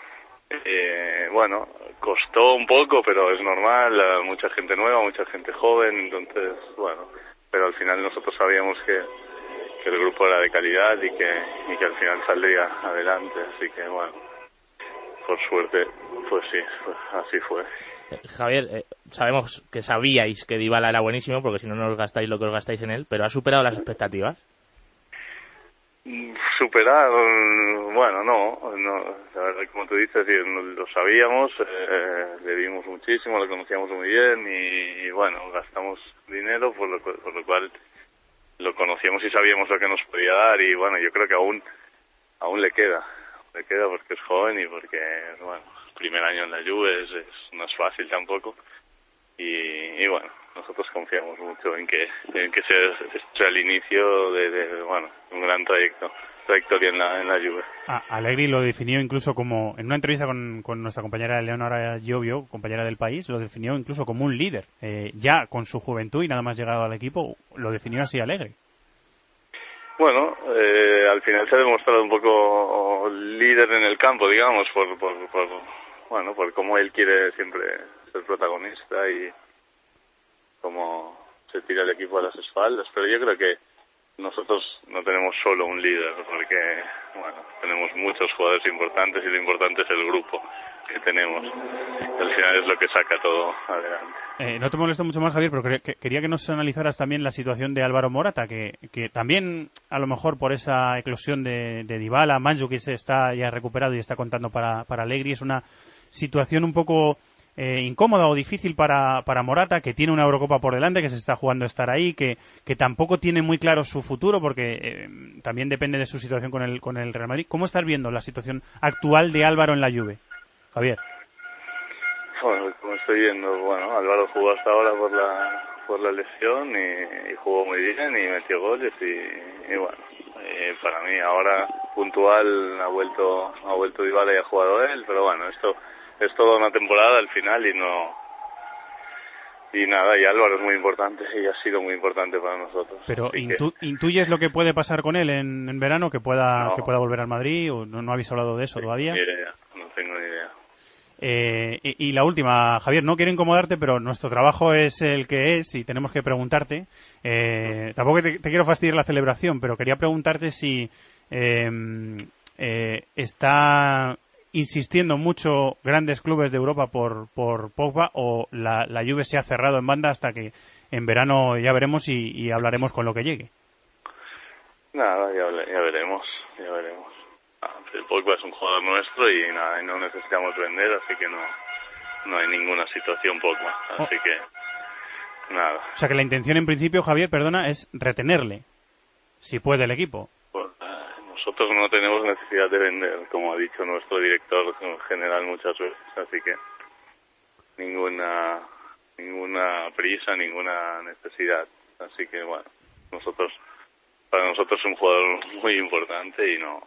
Eh, bueno, costó un poco, pero es normal, mucha gente nueva, mucha gente joven, entonces, bueno, pero al final nosotros sabíamos que, que el grupo era de calidad y que, y que al final saldría adelante, así que bueno, por suerte, pues sí, pues así fue. Javier, eh, sabemos que sabíais que Dybala era buenísimo, porque si no, no os gastáis lo que os gastáis en él, pero ¿ha superado las expectativas? Superar, bueno, no, no, la verdad, como tú dices, lo sabíamos, eh, le dimos muchísimo, lo conocíamos muy bien y, y bueno, gastamos dinero, por lo, por lo cual lo conocíamos y sabíamos lo que nos podía dar y bueno, yo creo que aún, aún le queda, le queda porque es joven y porque, bueno, primer año en la Juve es, es, no es fácil tampoco y, y bueno, nosotros confiamos mucho en que en que sea, sea el inicio de, de bueno, un gran trayecto trayectoria en la en la Juve. Ah, Allegri lo definió incluso como en una entrevista con, con nuestra compañera Eleonora Giovio, compañera del País, lo definió incluso como un líder, eh, ya con su juventud y nada más llegado al equipo, lo definió así Allegri. Bueno, eh, al final se ha demostrado un poco líder en el campo, digamos, por, por, por bueno, por cómo él quiere siempre ser protagonista y cómo se tira el equipo a las espaldas, pero yo creo que nosotros no tenemos solo un líder, porque bueno, tenemos muchos jugadores importantes y lo importante es el grupo que tenemos. Al final es lo que saca todo adelante. Eh, no te molesto mucho más, Javier, pero que, que, quería que nos analizaras también la situación de Álvaro Morata, que, que también, a lo mejor por esa eclosión de, de Dybala, Mandzukic se está ya recuperado y está contando para, para Allegri, es una situación un poco eh, incómoda o difícil para, para Morata, que tiene una Eurocopa por delante, que se está jugando estar ahí, que, que tampoco tiene muy claro su futuro, porque eh, también depende de su situación con el, con el Real Madrid. ¿Cómo estás viendo la situación actual de Álvaro en la Juve, Javier? Bueno, como estoy viendo, bueno, Álvaro jugó hasta ahora por la por la lesión y, y jugó muy bien y metió goles y, y bueno, eh, para mí ahora puntual ha vuelto ha vuelto Dybala y ha jugado él, pero bueno, esto es toda una temporada al final y no y nada, y Álvaro es muy importante y ha sido muy importante para nosotros. Pero intu que... ¿intuyes lo que puede pasar con él en, en verano? ¿Que pueda no. que pueda volver al Madrid? ¿O no, no habéis hablado de eso no todavía? Ni idea, no tengo ni idea. Eh, y, y la última, Javier, no quiero incomodarte, pero nuestro trabajo es el que es y tenemos que preguntarte. Eh, tampoco te, te quiero fastidiar la celebración, pero quería preguntarte si eh, eh, está insistiendo mucho grandes clubes de Europa por, por Pogba, o la, la Juve se ha cerrado en banda hasta que en verano ya veremos y, y hablaremos con lo que llegue. Nada, ya, ya veremos, ya veremos. Ah, Pogba es un jugador nuestro y nada, no necesitamos vender, así que no, no hay ninguna situación Pogba, así oh. que nada. O sea que la intención en principio, Javier, perdona, es retenerle, si puede el equipo. Pues, nosotros no tenemos necesidad de vender, como ha dicho nuestro director general muchas veces, así que ninguna ninguna prisa, ninguna necesidad, así que bueno, nosotros para nosotros es un jugador muy importante y no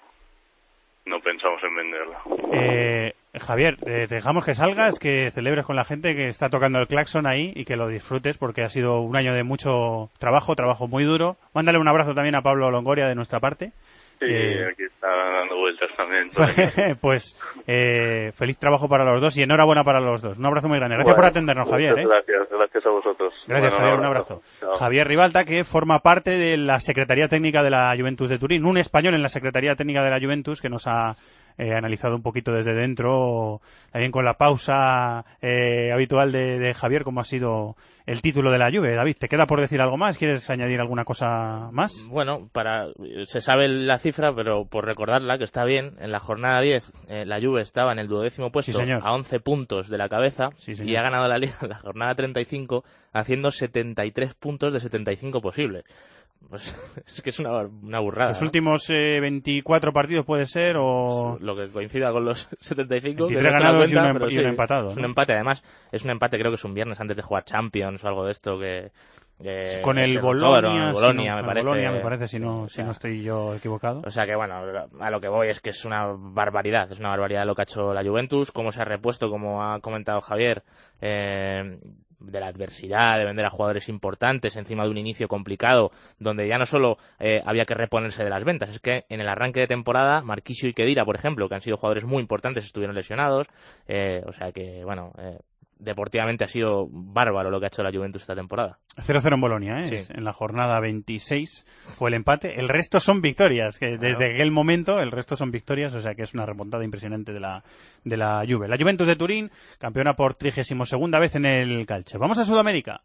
no pensamos en venderlo. Eh, Javier, eh, te dejamos que salgas, que celebres con la gente que está tocando el claxon ahí y que lo disfrutes porque ha sido un año de mucho trabajo, trabajo muy duro. Mándale un abrazo también a Pablo Longoria de nuestra parte. Sí, eh, aquí está dando vueltas también. Pues eh, feliz trabajo para los dos y enhorabuena para los dos. Un abrazo muy grande. Gracias bueno, por atendernos, Javier. ¿eh? Gracias, gracias a vosotros. Gracias, bueno, Javier, un abrazo. Un abrazo. Javier Ribalta, que forma parte de la Secretaría Técnica de la Juventus de Turín, un español en la Secretaría Técnica de la Juventus que nos ha eh, analizado un poquito desde dentro, también con la pausa eh, habitual de, de Javier, cómo ha sido el título de la Juve. David, ¿te queda por decir algo más? ¿Quieres añadir alguna cosa más? Bueno, para se sabe la cifra, pero por recordarla, que está bien, en la jornada diez eh, la Juve estaba en el duodécimo puesto, sí, a once puntos de la cabeza, sí, y ha ganado la Liga en la jornada treinta y cinco haciendo setenta y tres puntos de setenta y cinco posibles. Pues es que es una, una burrada. Los ¿no? últimos eh, veinticuatro partidos puede ser, o lo que coincida con los setenta y cinco, veintitrés ganados cuenta, y, un, y sí, un empatado. Es ¿no? un empate, además, es un empate, creo que es un viernes antes de jugar Champions o algo de esto que... Eh, con el Bolonia, Bolonia, si no, me parece, Bolonia me parece si no, o sea, si no estoy yo equivocado. O sea que bueno, a lo que voy es que es una barbaridad, es una barbaridad lo que ha hecho la Juventus, cómo se ha repuesto, como ha comentado Javier, eh, de la adversidad, de vender a jugadores importantes encima de un inicio complicado, donde ya no solo eh, había que reponerse de las ventas, es que en el arranque de temporada Marquisio y Khedira, por ejemplo, que han sido jugadores muy importantes, estuvieron lesionados, eh, o sea que bueno... Eh, deportivamente ha sido bárbaro lo que ha hecho la Juventus esta temporada. cero cero en Bolonia, ¿eh? Sí. En la jornada veintiséis fue el empate. El resto son victorias, que desde claro. aquel momento el resto son victorias, o sea que es una remontada impresionante de la de la Juve. La Juventus de Turín, campeona por trigésima segunda vez en el calcio. Vamos a Sudamérica.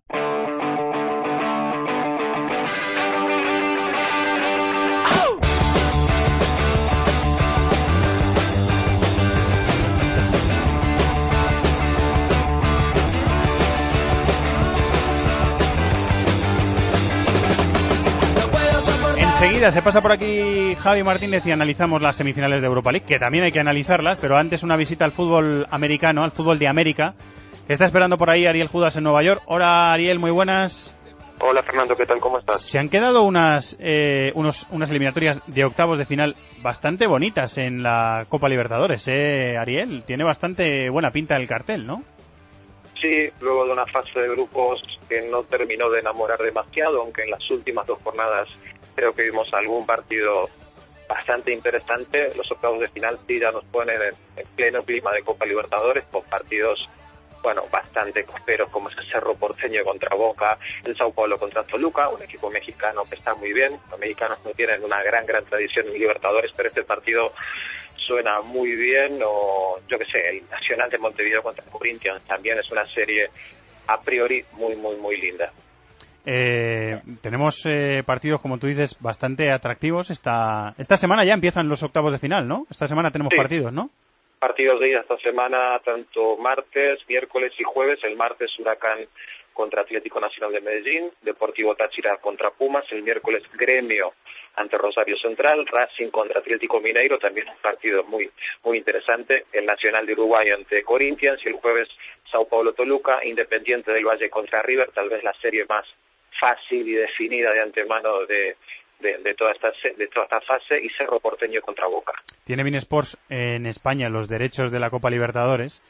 Enseguida se pasa por aquí Javi Martínez y analizamos las semifinales de Europa League, que también hay que analizarlas, pero antes una visita al fútbol americano, al fútbol de América, que está esperando por ahí Ariel Judas en Nueva York. Hola Ariel, muy buenas. Hola Fernando, ¿qué tal? ¿Cómo estás? Se han quedado unas, eh, unos, unas eliminatorias de octavos de final bastante bonitas en la Copa Libertadores, ¿eh, Ariel? Tiene bastante buena pinta el cartel, ¿no? Sí, luego de una fase de grupos que no terminó de enamorar demasiado, aunque en las últimas dos jornadas creo que vimos algún partido bastante interesante. Los octavos de final sí ya nos ponen en, en pleno clima de Copa Libertadores, con partidos, bueno, bastante cosperos, como es el Cerro Porteño contra Boca, el Sao Paulo contra Toluca, un equipo mexicano que está muy bien. Los mexicanos no tienen una gran, gran tradición en Libertadores, pero este partido suena muy bien. O yo que sé, el Nacional de Montevideo contra Corinthians también es una serie a priori muy, muy, muy linda. Eh, tenemos eh, partidos, como tú dices, bastante atractivos. Esta, esta semana ya empiezan los octavos de final, ¿no? Esta semana tenemos sí. partidos, ¿no? Partidos de ida esta semana, tanto martes, miércoles y jueves. El martes Huracán contra Atlético Nacional de Medellín, Deportivo Táchira contra Pumas, el miércoles Gremio ante Rosario Central, Racing contra Atlético Mineiro, también un partido muy muy interesante, el Nacional de Uruguay ante Corinthians, y el jueves Sao Paulo Toluca, Independiente del Valle contra River, tal vez la serie más fácil y definida de antemano de, de, de, toda esta, de toda esta fase, y Cerro Porteño contra Boca. Tiene beIN Sports en España los derechos de la Copa Libertadores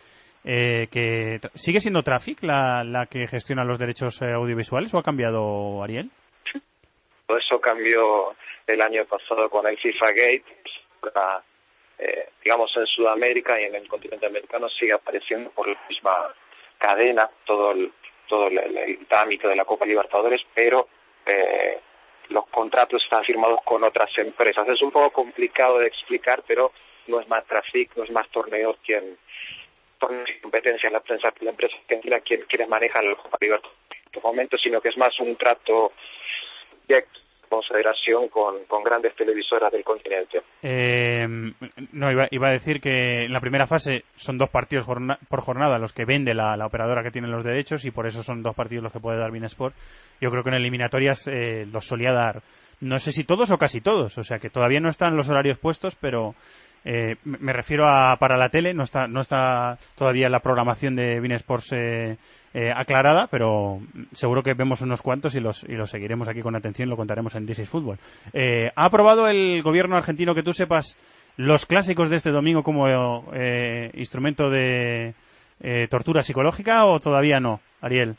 Eh, que ¿Sigue siendo Traffic la, la que gestiona los derechos eh, audiovisuales o ha cambiado, Ariel? Todo eso cambió el año pasado con el FIFA Gate. La, eh, digamos, en Sudamérica y en el continente americano sigue apareciendo por la misma cadena todo el, todo el, el, el trámite de la Copa Libertadores, pero eh, los contratos están firmados con otras empresas. Es un poco complicado de explicar, pero no es más Traffic, no es más Torneos quien competencia en la prensa, la empresa argentina quien, quienes manejan la Copa Libertadores en estos momentos, sino que es más un trato directo, consideración con, con grandes televisoras del continente. Eh, no, iba, iba a decir que en la primera fase son dos partidos jorna, por jornada los que vende la, la operadora que tiene los derechos y por eso son dos partidos los que puede dar Binesport. Yo creo que en eliminatorias eh, los solía dar, no sé si todos o casi todos, o sea que todavía no están los horarios puestos, pero Eh, me refiero a para la tele, no está no está todavía la programación de Binesport eh, eh, aclarada, pero seguro que vemos unos cuantos y los y los seguiremos aquí con atención, lo contaremos en This is Football. Eh, ¿Ha aprobado el gobierno argentino, que tú sepas, los clásicos de este domingo como eh, instrumento de eh, tortura psicológica o todavía no, Ariel?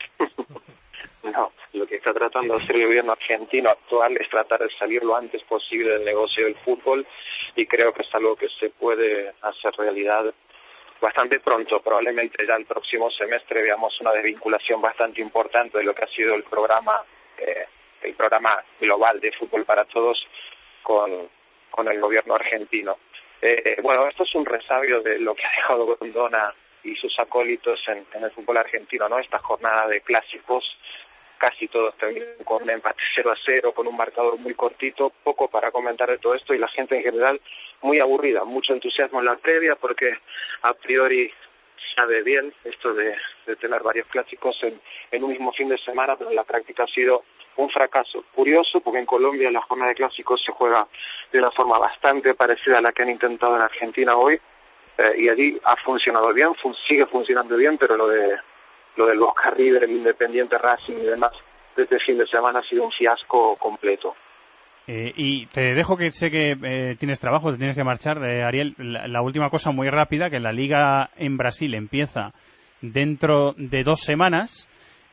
No, lo que está tratando de hacer el gobierno argentino actual es tratar de salir lo antes posible del negocio del fútbol y creo que es algo que se puede hacer realidad bastante pronto. Probablemente ya el próximo semestre veamos una desvinculación bastante importante de lo que ha sido el programa eh, el programa global de Fútbol para Todos con, con el gobierno argentino. Eh, bueno, esto es un resabio de lo que ha dejado Grondona y sus acólitos en, en el fútbol argentino, ¿no? Esta jornada de clásicos, casi todos terminan con un empate cero a cero, con un marcador muy cortito, poco para comentar de todo esto y la gente en general muy aburrida, mucho entusiasmo en la previa porque a priori sabe bien esto de, de tener varios clásicos en, en un mismo fin de semana, pero en la práctica ha sido un fracaso. Curioso porque en Colombia la jornada de clásicos se juega de una forma bastante parecida a la que han intentado en Argentina hoy eh, y allí ha funcionado bien, fun- sigue funcionando bien, pero lo de lo del Boca River, el Independiente Racing y demás de este fin de semana ha sido un fiasco completo. Eh, y te dejo, que sé que eh, tienes trabajo, te tienes que marchar, eh, Ariel. La, la última cosa muy rápida, que la Liga en Brasil empieza dentro de dos semanas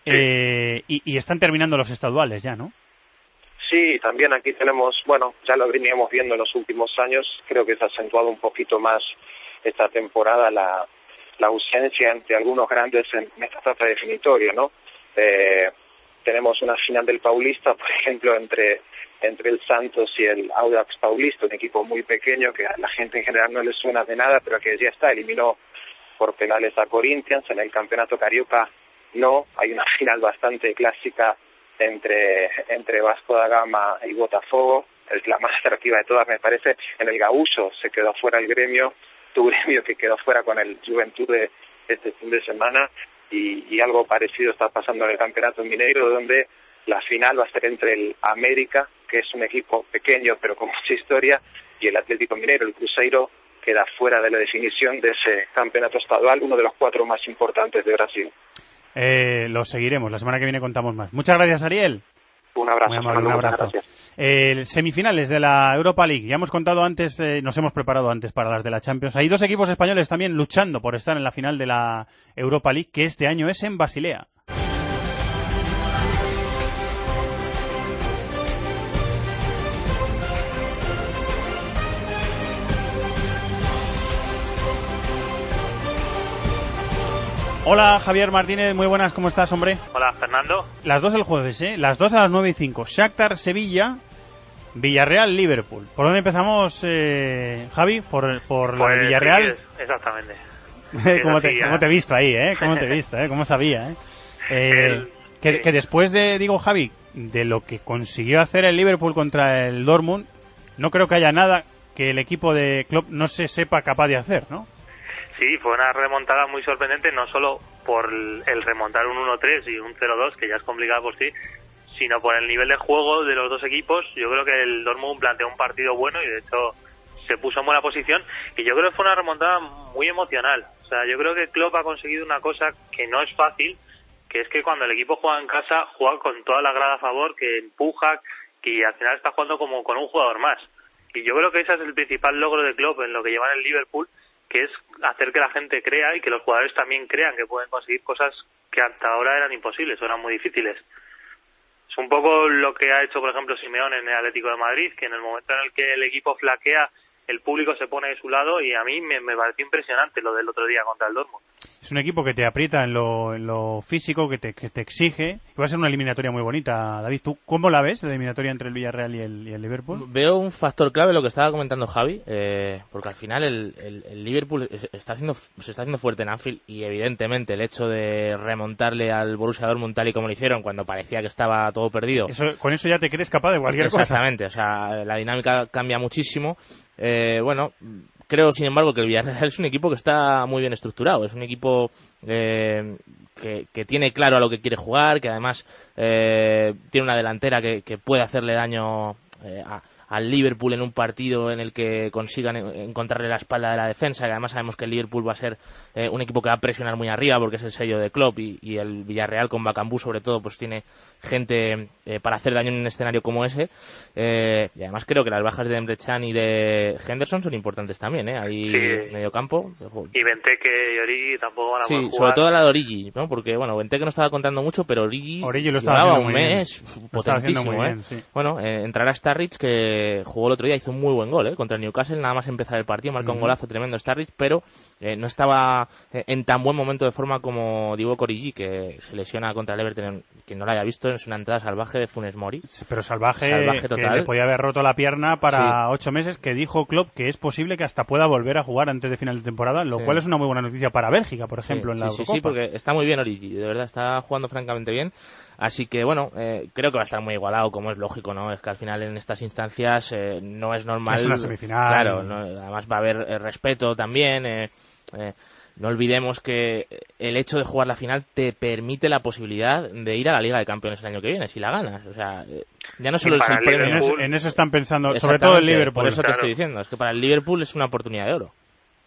eh, y, y están terminando los estaduales ya, ¿no? Sí, también aquí tenemos, bueno, ya lo veníamos viendo en los últimos años, creo que se ha acentuado un poquito más esta temporada la la ausencia entre algunos grandes en esta etapa definitoria, ¿no? Eh, tenemos una final del Paulista, por ejemplo, entre entre el Santos y el Audax Paulista, un equipo muy pequeño que a la gente en general no le suena de nada, pero que ya está, eliminó por penales a Corinthians. En el Campeonato Carioca no, hay una final bastante clásica entre entre Vasco da Gama y Botafogo, es la más atractiva de todas, me parece. En el Gaúcho se quedó fuera el Gremio, tu Gremio que quedó fuera con el Juventud de este fin de semana y, y algo parecido está pasando en el Campeonato Mineiro, donde la final va a ser entre el América, que es un equipo pequeño pero con mucha historia, y el Atlético Mineiro. El Cruzeiro queda fuera de la definición de ese campeonato estadual, uno de los cuatro más importantes de Brasil. Eh, lo seguiremos, la semana que viene contamos más. Muchas gracias, Ariel. Un abrazo. Amable, un abrazo. Eh, semifinales de la Europa League. Ya hemos contado antes, eh, nos hemos preparado antes para las de la Champions. Hay dos equipos españoles también luchando por estar en la final de la Europa League, que este año es en Basilea. Hola, Javier Martínez, muy buenas, ¿cómo estás, hombre? Hola, Fernando. Las dos el jueves, ¿eh? Las dos a las nueve y cinco. Shakhtar, Sevilla, Villarreal, Liverpool. ¿Por dónde empezamos, eh, Javi? ¿Por, por la pues, de Villarreal? Sí, exactamente. ¿Cómo, te, ¿Cómo te he visto ahí, eh? ¿Cómo te he visto, eh? ¿Cómo sabía, eh? eh el, que, sí. que después de, digo, Javi, de lo que consiguió hacer el Liverpool contra el Dortmund, no creo que haya nada que el equipo de Klopp no se sepa capaz de hacer, ¿no? Sí, fue una remontada muy sorprendente, no solo por el remontar un uno tres y un cero dos, que ya es complicado por sí, sino por el nivel de juego de los dos equipos. Yo creo que el Dortmund planteó un partido bueno y de hecho se puso en buena posición, y yo creo que fue una remontada muy emocional. O sea, yo creo que Klopp ha conseguido una cosa que no es fácil, que es que cuando el equipo juega en casa, juega con toda la grada a favor, que empuja, que al final está jugando como con un jugador más. Y yo creo que ese es el principal logro de Klopp en lo que lleva en el Liverpool, que es hacer que la gente crea y que los jugadores también crean que pueden conseguir cosas que hasta ahora eran imposibles o eran muy difíciles. Es un poco lo que ha hecho, por ejemplo, Simeone en el Atlético de Madrid, que en el momento en el que el equipo flaquea, el público se pone de su lado, y a mí me, me pareció impresionante lo del otro día contra el Dortmund. Es un equipo que te aprieta en lo, en lo físico, que te, que te exige. Va a ser una eliminatoria muy bonita, David. ¿Tú cómo la ves, la eliminatoria entre el Villarreal y el, y el Liverpool? Veo un factor clave lo que estaba comentando Javi, eh, porque al final el, el, el Liverpool está haciendo, se está haciendo fuerte en Anfield, y evidentemente el hecho de remontarle al Borussia Dortmund tal y como lo hicieron cuando parecía que estaba todo perdido. Eso, con eso ya te crees capaz de cualquier Exactamente, cosa. Exactamente, o sea, la dinámica cambia muchísimo. Eh, bueno, creo sin embargo que el Villarreal es un equipo que está muy bien estructurado, es un equipo eh, que, que tiene claro a lo que quiere jugar, que además eh, tiene una delantera que, que puede hacerle daño eh, a, al Liverpool en un partido en el que consigan encontrarle la espalda de la defensa, que además sabemos que el Liverpool va a ser eh, un equipo que va a presionar muy arriba porque es el sello de Klopp, y, y el Villarreal con Bakambu sobre todo pues tiene gente eh, para hacer daño en un escenario como ese, eh, y además creo que las bajas de Emre Can y de Henderson son importantes también, ¿eh? Ahí sí. medio campo. Y Benteke y Origi tampoco van a sí, poder jugar. sobre todo la de Origi, ¿no? Porque bueno, Benteke no estaba contando mucho, pero Origi, Origi lo estaba llevaba haciendo un muy mes bien. potentísimo, muy bien, ¿eh? sí. Bueno, eh, entrará Starrich, que jugó el otro día, hizo un muy buen gol, ¿eh? Contra el Newcastle, nada más empezar el partido, marcó uh-huh. un golazo tremendo Starrich, pero eh, no estaba eh, en tan buen momento de forma como Divock Origi, que se lesiona contra el Everton. Quien no lo haya visto, es una entrada salvaje de Funes Mori. Sí, pero salvaje, salvaje total. Que le podía haber roto la pierna para sí. ocho meses, que dijo Klopp que es posible que hasta pueda volver a jugar antes de final de temporada, lo sí. cual es una muy buena noticia para Bélgica, por ejemplo, sí, en la sí, Eurocopa. Sí, sí, porque está muy bien Origi, de verdad, está jugando francamente bien. Así que bueno, eh, creo que va a estar muy igualado, como es lógico, ¿no? Es que al final en estas instancias eh, no es normal. Es una semifinal. Claro, ¿no? Además va a haber eh, respeto también. Eh, eh, no olvidemos que el hecho de jugar la final te permite la posibilidad de ir a la Liga de Campeones el año que viene, si la ganas. O sea, ya no solo es el premio. En eso, en eso están pensando, sobre todo el Liverpool. Por eso claro. te estoy diciendo, es que para el Liverpool es una oportunidad de oro.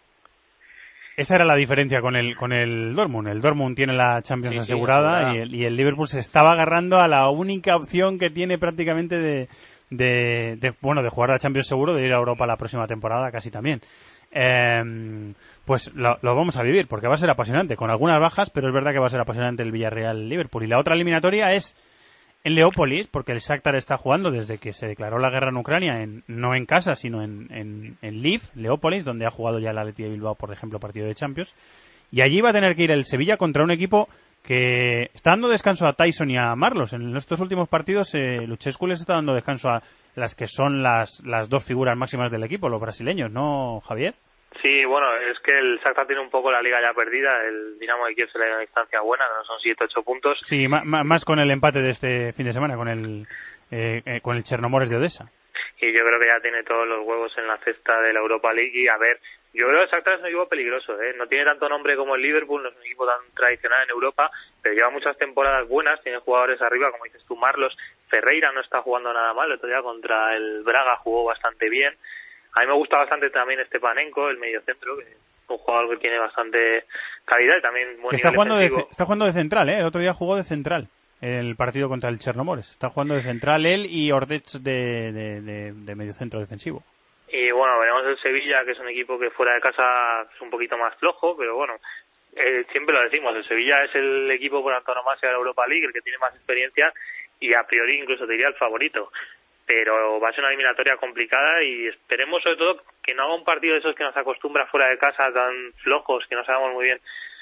Esa era la diferencia con el con el Dortmund. El Dortmund tiene la Champions sí, asegurada, sí, asegurada. Y, el, y el Liverpool se estaba agarrando a la única opción que tiene prácticamente de, de, de bueno de jugar la Champions seguro, de ir a Europa la próxima temporada casi también. Eh, pues lo, lo vamos a vivir porque va a ser apasionante, con algunas bajas, pero es verdad que va a ser apasionante el Villarreal-Liverpool. Y la otra eliminatoria es en Leópolis, porque el Shakhtar está jugando desde que se declaró la guerra en Ucrania, en, no en casa, sino en, en, en Lviv, Leópolis, donde ha jugado ya el Athletic de Bilbao, por ejemplo, partido de Champions. Y allí va a tener que ir el Sevilla contra un equipo que está dando descanso a Tyson y a Marlos. En estos últimos partidos, eh, Luchescu les está dando descanso a las que son las, las dos figuras máximas del equipo, los brasileños, ¿no, Javier? Sí, bueno, es que el Shakhtar tiene un poco la liga ya perdida, el Dinamo de Kiev se le da una distancia buena, que no son siete ocho puntos. Sí, más, más con el empate de este fin de semana, con el eh, eh, con el Chernomores de Odessa. Y yo creo que ya tiene todos los huevos en la cesta de la Europa League, y a ver, yo creo que el Shakhtar es un equipo peligroso, ¿eh? No tiene tanto nombre como el Liverpool, no es un equipo tan tradicional en Europa, pero lleva muchas temporadas buenas, tiene jugadores arriba, como dices tú, Marlos, Ferreira no está jugando nada mal, el otro día contra el Braga jugó bastante bien. A mí me gusta bastante también Stepanenko, el mediocentro, que es un jugador que tiene bastante calidad y también buen que está nivel jugando defensivo. de, está jugando de central, ¿eh? El otro día jugó de central el partido contra el Chernomores. Está jugando de central él y Ordech de, de, de, de mediocentro defensivo. Y bueno, veremos el Sevilla, que es un equipo que fuera de casa es un poquito más flojo, pero bueno, eh, siempre lo decimos, el Sevilla es el equipo por antonomasia de la Europa League, el que tiene más experiencia y a priori incluso te diría el favorito. Pero va a ser una eliminatoria complicada y esperemos sobre todo que no haga un partido de esos que nos acostumbra fuera de casa, tan flojos, que no sabemos muy bien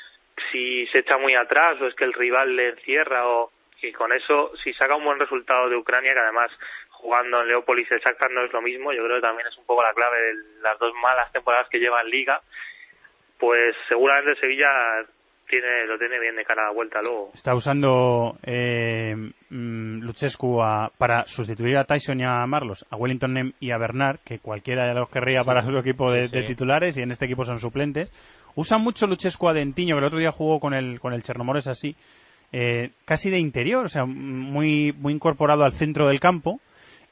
si se echa muy atrás o es que el rival le encierra, o y con eso, si saca un buen resultado de Ucrania, que además jugando en Leópolis el Shakhtar no es lo mismo, yo creo que también es un poco la clave de las dos malas temporadas que lleva en Liga, pues seguramente Sevilla tiene lo tiene bien de cara a la vuelta luego. Está usando eh, Luchescu a, para sustituir a Tyson y a Marlos, a Wellington Nem y a Bernard, que cualquiera de los querría sí. para su equipo de, sí, sí. de titulares, y en este equipo son suplentes. Usa mucho Luchescu a Dentiño, que el otro día jugó con el con el Chernomores así, eh, casi de interior, o sea, muy muy incorporado al centro del campo.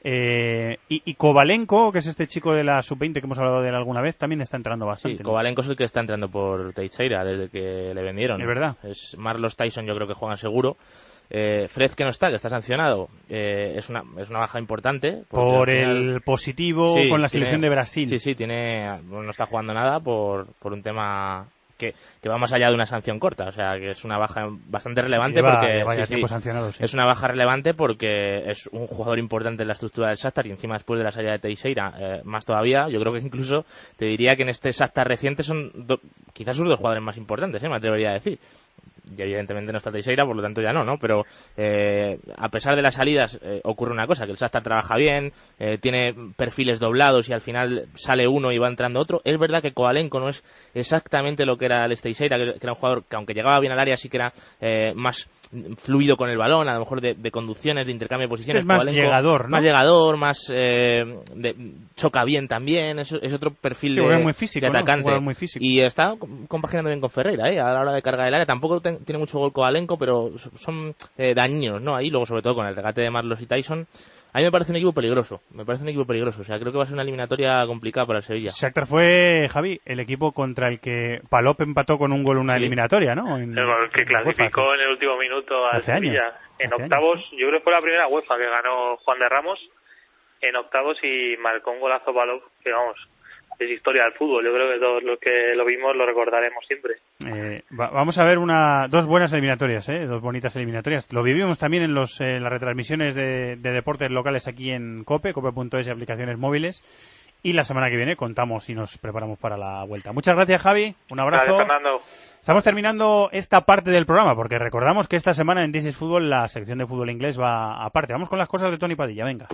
Eh, y, y Kovalenko, que es este chico de la sub veinte que hemos hablado de él alguna vez, también está entrando bastante. Sí, ¿no? Kovalenko es el que está entrando por Teixeira desde que le vendieron. Es verdad. Es Marlos Tyson, yo creo que juegan seguro. Eh, Fred, que no está, que está sancionado, eh, es una es una baja importante. Por final, el positivo sí, con la tiene, selección de Brasil. Sí, sí, tiene no está jugando nada por, por un tema... Que, que va más allá de una sanción corta, o sea que es una baja bastante relevante. Lleva, porque lleva ya sí, tiempo sí, sancionado, sí. es una baja relevante porque es un jugador importante en la estructura del Shakhtar y encima después de la salida de Teixeira eh, más todavía. Yo creo que incluso te diría que en este Shakhtar reciente son do, quizás sus dos jugadores más importantes, ¿eh? Me atrevería a decir. Y evidentemente no está Teixeira, por lo tanto ya no, ¿no? Pero eh, a pesar de las salidas eh, ocurre una cosa, que el Shakhtar trabaja bien, eh, tiene perfiles doblados y al final sale uno y va entrando otro. Es verdad que Kovalenko no es exactamente lo que era el Teixeira, que, que era un jugador que aunque llegaba bien al área sí que era eh, más fluido con el balón, a lo mejor de, de conducciones, de intercambio de posiciones. Es más Kovalenko, llegador, ¿no? Más llegador, más eh, de, choca bien también, es, es otro perfil sí, de, muy físico, de atacante. ¿no? Muy físico. Y está compaginando bien con Ferreira, ¿eh? A la hora de cargar el área. Tampoco ten, tiene mucho gol Kovalenko, pero son eh, dañinos, ¿no? Ahí, luego sobre todo con el regate de Marlos y Tyson. A mí me parece un equipo peligroso, me parece un equipo peligroso, o sea, creo que va a ser una eliminatoria complicada para el Sevilla. Shakhtar fue, Javi, el equipo contra el que Palop empató con un gol una sí. eliminatoria, ¿no? En, el que clasificó UEFA, en el último minuto al Sevilla. Años. En Hace octavos, años. Yo creo que fue la primera UEFA que ganó Juan de Ramos en octavos y marcó un golazo Palop, que vamos, es historia del fútbol. Yo creo que todos los que lo vimos lo recordaremos siempre. Eh, va, vamos a ver una dos buenas eliminatorias, ¿eh? Dos bonitas eliminatorias. Lo vivimos también en, los, eh, las retransmisiones de, de deportes locales aquí en COPE, cope punto es y aplicaciones móviles. Y la semana que viene contamos y nos preparamos para la vuelta. Muchas gracias, Javi. Un abrazo. Gracias, Fernando. Estamos terminando esta parte del programa porque recordamos que esta semana en This is Fútbol la sección de fútbol inglés va aparte. Vamos con las cosas de Tony Padilla. Venga.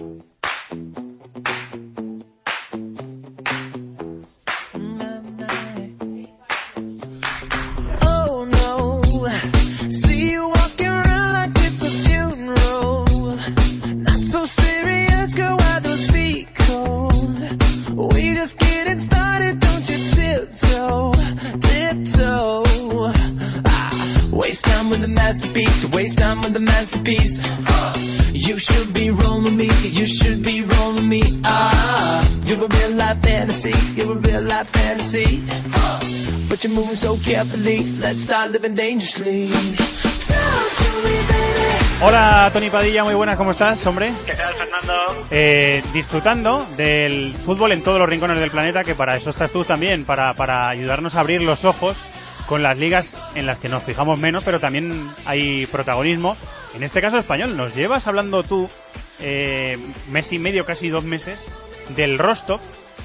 Waste time with the masterpiece, to waste time with the masterpiece. You should be rolling me, you should be rolling me. Ah, you're a real life fantasy, you're a real life fantasy. But you're moving so carefully, let's start living dangerously. Talk to me, baby. Hola, Tony Padilla, muy buenas, ¿cómo estás, hombre? ¿Qué tal, Fernando? Eh, disfrutando del fútbol en todos los rincones del planeta, que para eso estás tú también, para, para ayudarnos a abrir los ojos con las ligas en las que nos fijamos menos, pero también hay protagonismo. En este caso español, nos llevas hablando tú eh, mes y medio, casi dos meses, del Rostov,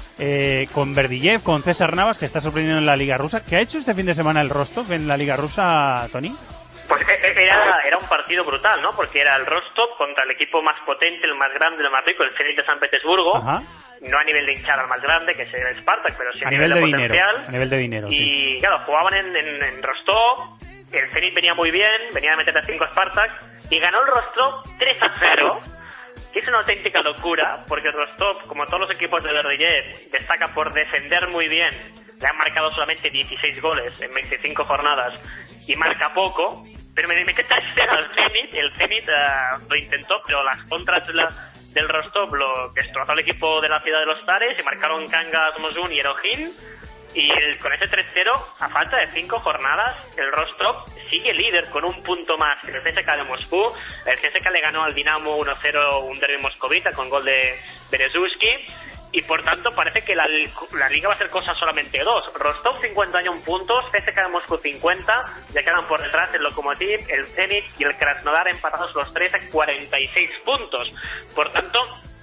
eh, con Berdillev, con César Navas, que está sorprendiendo en la Liga Rusa. ¿Qué ha hecho este fin de semana el Rostov en la Liga Rusa, Tony? Pues era, era un partido brutal, ¿no? Porque era el Rostov contra el equipo más potente, el más grande, el más rico, el Zenit de San Petersburgo. Ajá. No a nivel de hinchada el más grande, que es el Spartak, pero sí a, a nivel, nivel de, de potencial. Dinero, a nivel de dinero, y sí. Claro, jugaban en, en, en Rostov, el Zenit venía muy bien, venía a meter a cinco Spartak, y ganó el Rostov tres a cero, que es una auténtica locura, porque el Rostov, como todos los equipos de Berdillev, destaca por defender muy bien. Le han marcado solamente dieciséis goles en veinticinco jornadas, y marca poco, pero me mete tres cero al Zenit. El Zenit uh, lo intentó, pero las contras de la, del Rostov lo destrozó al equipo de la ciudad de los Zares y marcaron Kangas, Mosun y Erojin. Y el, con ese tres cero, a falta de cinco jornadas, el Rostov sigue líder con un punto más que el C S K de Moscú. El C S K le ganó al Dinamo uno cero un derbi moscovita con gol de Berezovsky. Y por tanto parece que la, la liga va a ser cosa solamente dos. Rostov cincuenta y uno puntos, C S K de Moscú cincuenta, ya quedan por detrás el Lokomotiv, el Zenit y el Krasnodar empatados los tres a cuarenta y seis puntos. Por tanto,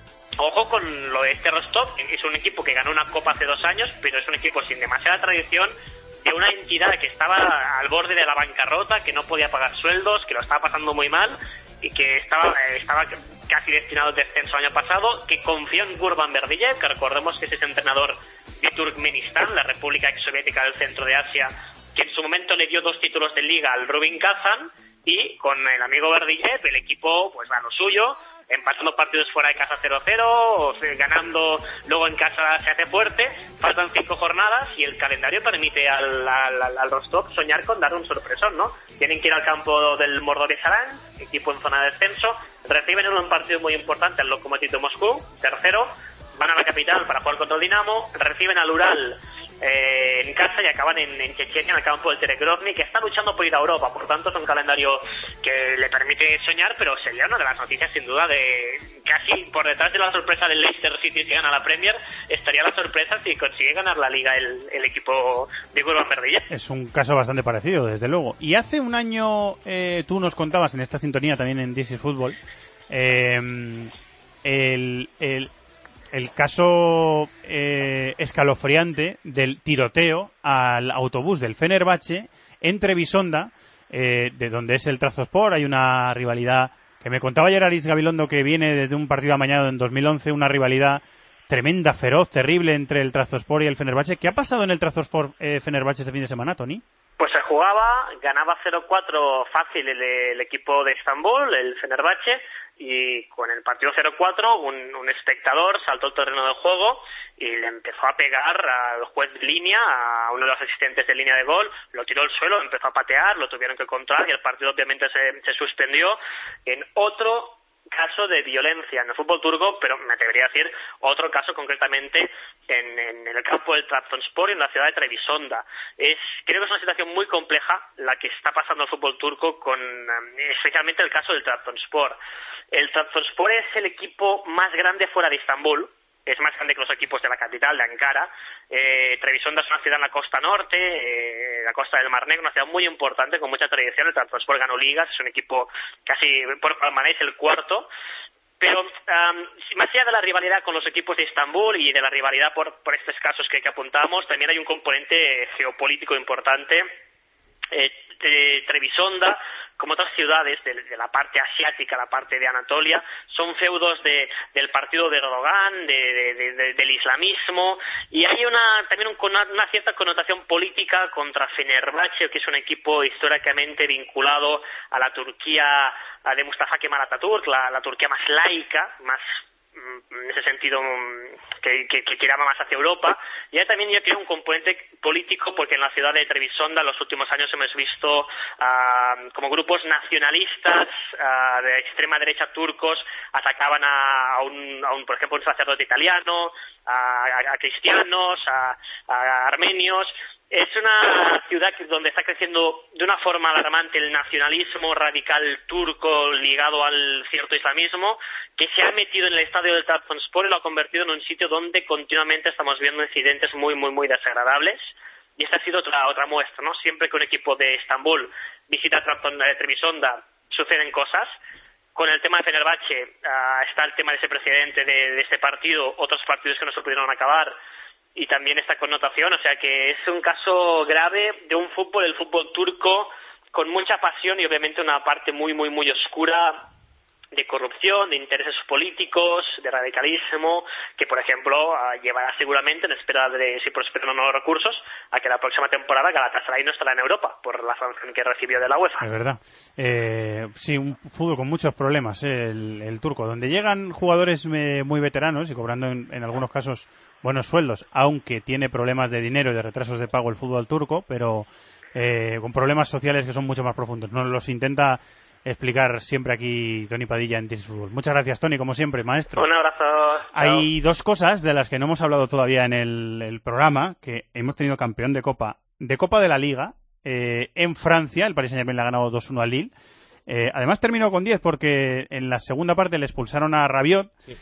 ojo con lo de este Rostov, que es un equipo que ganó una copa hace dos años, pero es un equipo sin demasiada tradición, de una entidad que estaba al borde de la bancarrota, que no podía pagar sueldos, que lo estaba pasando muy mal y que estaba eh, estaba casi destinado al descenso el año pasado, que confió en Gurban Berdillev, que recordemos que es ese entrenador de Turkmenistán, la república exsoviética del centro de Asia, que en su momento le dio dos títulos de liga al Rubin Kazan, y con el amigo Berdillev el equipo pues va a lo suyo. empatando partidos fuera de casa cero cero, o ganando luego en casa se hace fuerte. Faltan cinco jornadas y el calendario permite al, al, al Rostov soñar con dar un sorpresón, ¿no? Tienen que ir al campo del Mordor-Saran, equipo en zona de descenso, reciben en un partido muy importante al Lokomotiv de Moscú, tercero, van a la capital para jugar contra el Dinamo, reciben al Ural eh, en casa y acaban en, en Chechenia, en el campo del Terekrovny, que está luchando por ir a Europa. Por tanto, es un calendario que le permite soñar, pero sería una de las noticias, sin duda, de casi por detrás de la sorpresa del Leicester City si gana la Premier, estaría la sorpresa si consigue ganar la Liga el, el equipo de Urban Verdilla. Es un caso bastante parecido, desde luego. Y hace un año eh, tú nos contabas en esta sintonía también en This is Football eh, el... el el caso eh, escalofriante del tiroteo al autobús del Fenerbahce en Trebisonda, eh, de donde es el Trabzonspor. Hay una rivalidad que me contaba ayer Aritz Gabilondo, que viene desde un partido amañado en dos mil once, una rivalidad tremenda, feroz, terrible entre el Trabzonspor y el Fenerbahce. ¿Qué ha pasado en el Trabzonspor eh, Fenerbahce este fin de semana, Tony? Pues se jugaba, ganaba cero cuatro fácil el, el equipo de Estambul, el Fenerbahce, y con el partido cero cuatro un, un espectador saltó al terreno de juego y le empezó a pegar al juez de línea, a uno de los asistentes de línea de gol, lo tiró al suelo, empezó a patear, lo tuvieron que controlar y el partido obviamente se, se suspendió en otro caso de violencia en el fútbol turco, pero me atrevería a decir otro caso concretamente en, en el campo del Trabzonspor y en la ciudad de Trebisonda. Es, creo que es una situación muy compleja la que está pasando el fútbol turco, con especialmente el caso del Trabzonspor. El Trabzonspor es el equipo más grande fuera de Estambul, es más grande que los equipos de la capital, de Ankara. Eh, Trebisonda es una ciudad en la costa norte, eh, la costa del Mar Negro, una ciudad muy importante, con mucha tradición. El Trabzonspor ganó ligas, es un equipo casi por palmarés el cuarto. Pero um, más allá de la rivalidad con los equipos de Estambul y de la rivalidad por, por estos casos que, que apuntamos, también hay un componente geopolítico importante. Eh, eh, Trebisonda, como otras ciudades de, de la parte asiática, la parte de Anatolia, son feudos de, del partido de Erdogan, de, de, de, de, del islamismo, y hay una también un, una, una cierta connotación política contra Fenerbahce, que es un equipo históricamente vinculado a la Turquía de Mustafa Kemal Atatürk, la, la Turquía más laica, más en ese sentido que, que, que tiraba más hacia Europa. Y hay también, yo creo, un componente político, porque en la ciudad de Trebisonda en los últimos años hemos visto uh, como grupos nacionalistas uh, de extrema derecha turcos atacaban a, a, un, a un, por ejemplo, un sacerdote italiano, a, a, a cristianos, a, a armenios. Es una ciudad donde está creciendo de una forma alarmante el nacionalismo radical turco ligado al cierto islamismo, que se ha metido en el estadio del Trabzonspor y lo ha convertido en un sitio donde continuamente estamos viendo incidentes muy, muy, muy desagradables. Y esta ha sido otra otra muestra, ¿no? Siempre que un equipo de Estambul visita Trebisonda suceden cosas. Con el tema de Fenerbahce uh, está el tema de ese precedente de, de este partido, otros partidos que no se pudieron acabar, y también esta connotación, o sea que es un caso grave de un fútbol, el fútbol turco, con mucha pasión y obviamente una parte muy, muy, muy oscura de corrupción, de intereses políticos, de radicalismo, que por ejemplo llevará seguramente, en espera de si prosperan nuevos recursos, a que la próxima temporada Galatasaray no estará en Europa por la sanción que recibió de la UEFA. Es verdad. Eh, sí, un fútbol con muchos problemas, eh, el, el turco, donde llegan jugadores eh, muy veteranos y cobrando en, en algunos casos buenos sueldos, aunque tiene problemas de dinero y de retrasos de pago el fútbol turco, pero eh, con problemas sociales que son mucho más profundos. Nos los intenta explicar siempre aquí Tony Padilla en This is Football. Muchas gracias, Tony, como siempre, maestro. Un abrazo. Hay Chao. dos cosas de las que no hemos hablado todavía en el, el programa, que hemos tenido campeón de Copa, de Copa de la Liga, eh, en Francia. El Paris Saint-Germain le ha ganado dos uno al Lille. Eh, además terminó con diez porque en la segunda parte le expulsaron a Rabiot. Sí.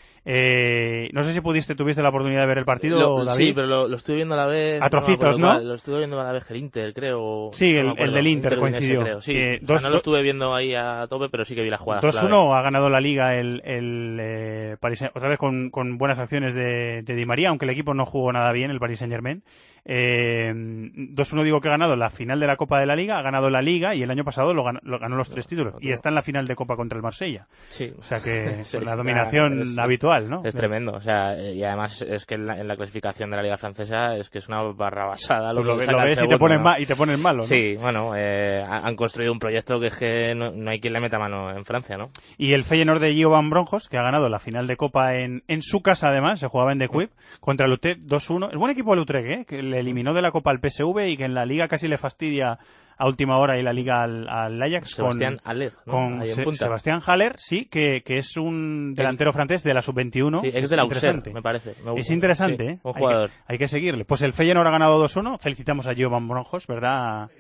Eh, no sé si pudiste, tuviste la oportunidad de ver el partido, lo, David. Sí, pero lo, lo estuve viendo a la vez. A trocitos, ¿no? ¿no? Lo estuve viendo a la vez el Inter, creo. Sí, no el, el del Inter, Inter coincidió. Creo. Sí, eh, dos, o sea, no lo estuve viendo ahí a tope, pero sí que vi la jugada. dos uno ha ganado la Liga el, el eh, Paris, otra vez con, con buenas acciones de, de Di María, aunque el equipo no jugó nada bien, el Paris Saint-Germain. Eh, dos uno digo que ha ganado la final de la Copa de la Liga, ha ganado la Liga y el año pasado lo ganó, lo ganó los tres títulos y está en la final de Copa contra el Marsella. Sí. O sea que Sí, pues la dominación es, habitual, ¿no? Es tremendo, o sea, y además es que en la, en la clasificación de la Liga Francesa es que es una barra basada. Tú Lo, lo, que lo saca el ves segundo, y te pones ¿no? mal, y te pones malo, ¿no? Sí, bueno, eh, han construido un proyecto que es que no, no hay quien le meta mano en Francia, ¿no? Y el Feyenoord de Gio Van Bronckhorst, que ha ganado la final de Copa en, en su casa, además, se jugaba en De Kuip, contra el Utrecht dos uno. El buen equipo del Utrecht, ¿eh? Que le eliminó de la Copa al P S V y que en la Liga casi le fastidia a última hora y la Liga al, al Ajax. Sebastián con, Haller, ¿no? Con Ahí en Se, punta. Sebastián Haller, sí, que, que es un delantero Ex, francés de la sub veintiuno. Sí, es de la Auxerre, me parece. Me gusta. Es interesante, sí, ¿eh? Un jugador. Hay que, hay que seguirle. Pues el Feyenoord ha ganado dos uno. Felicitamos a Gio Van Bronckhorst, ¿verdad?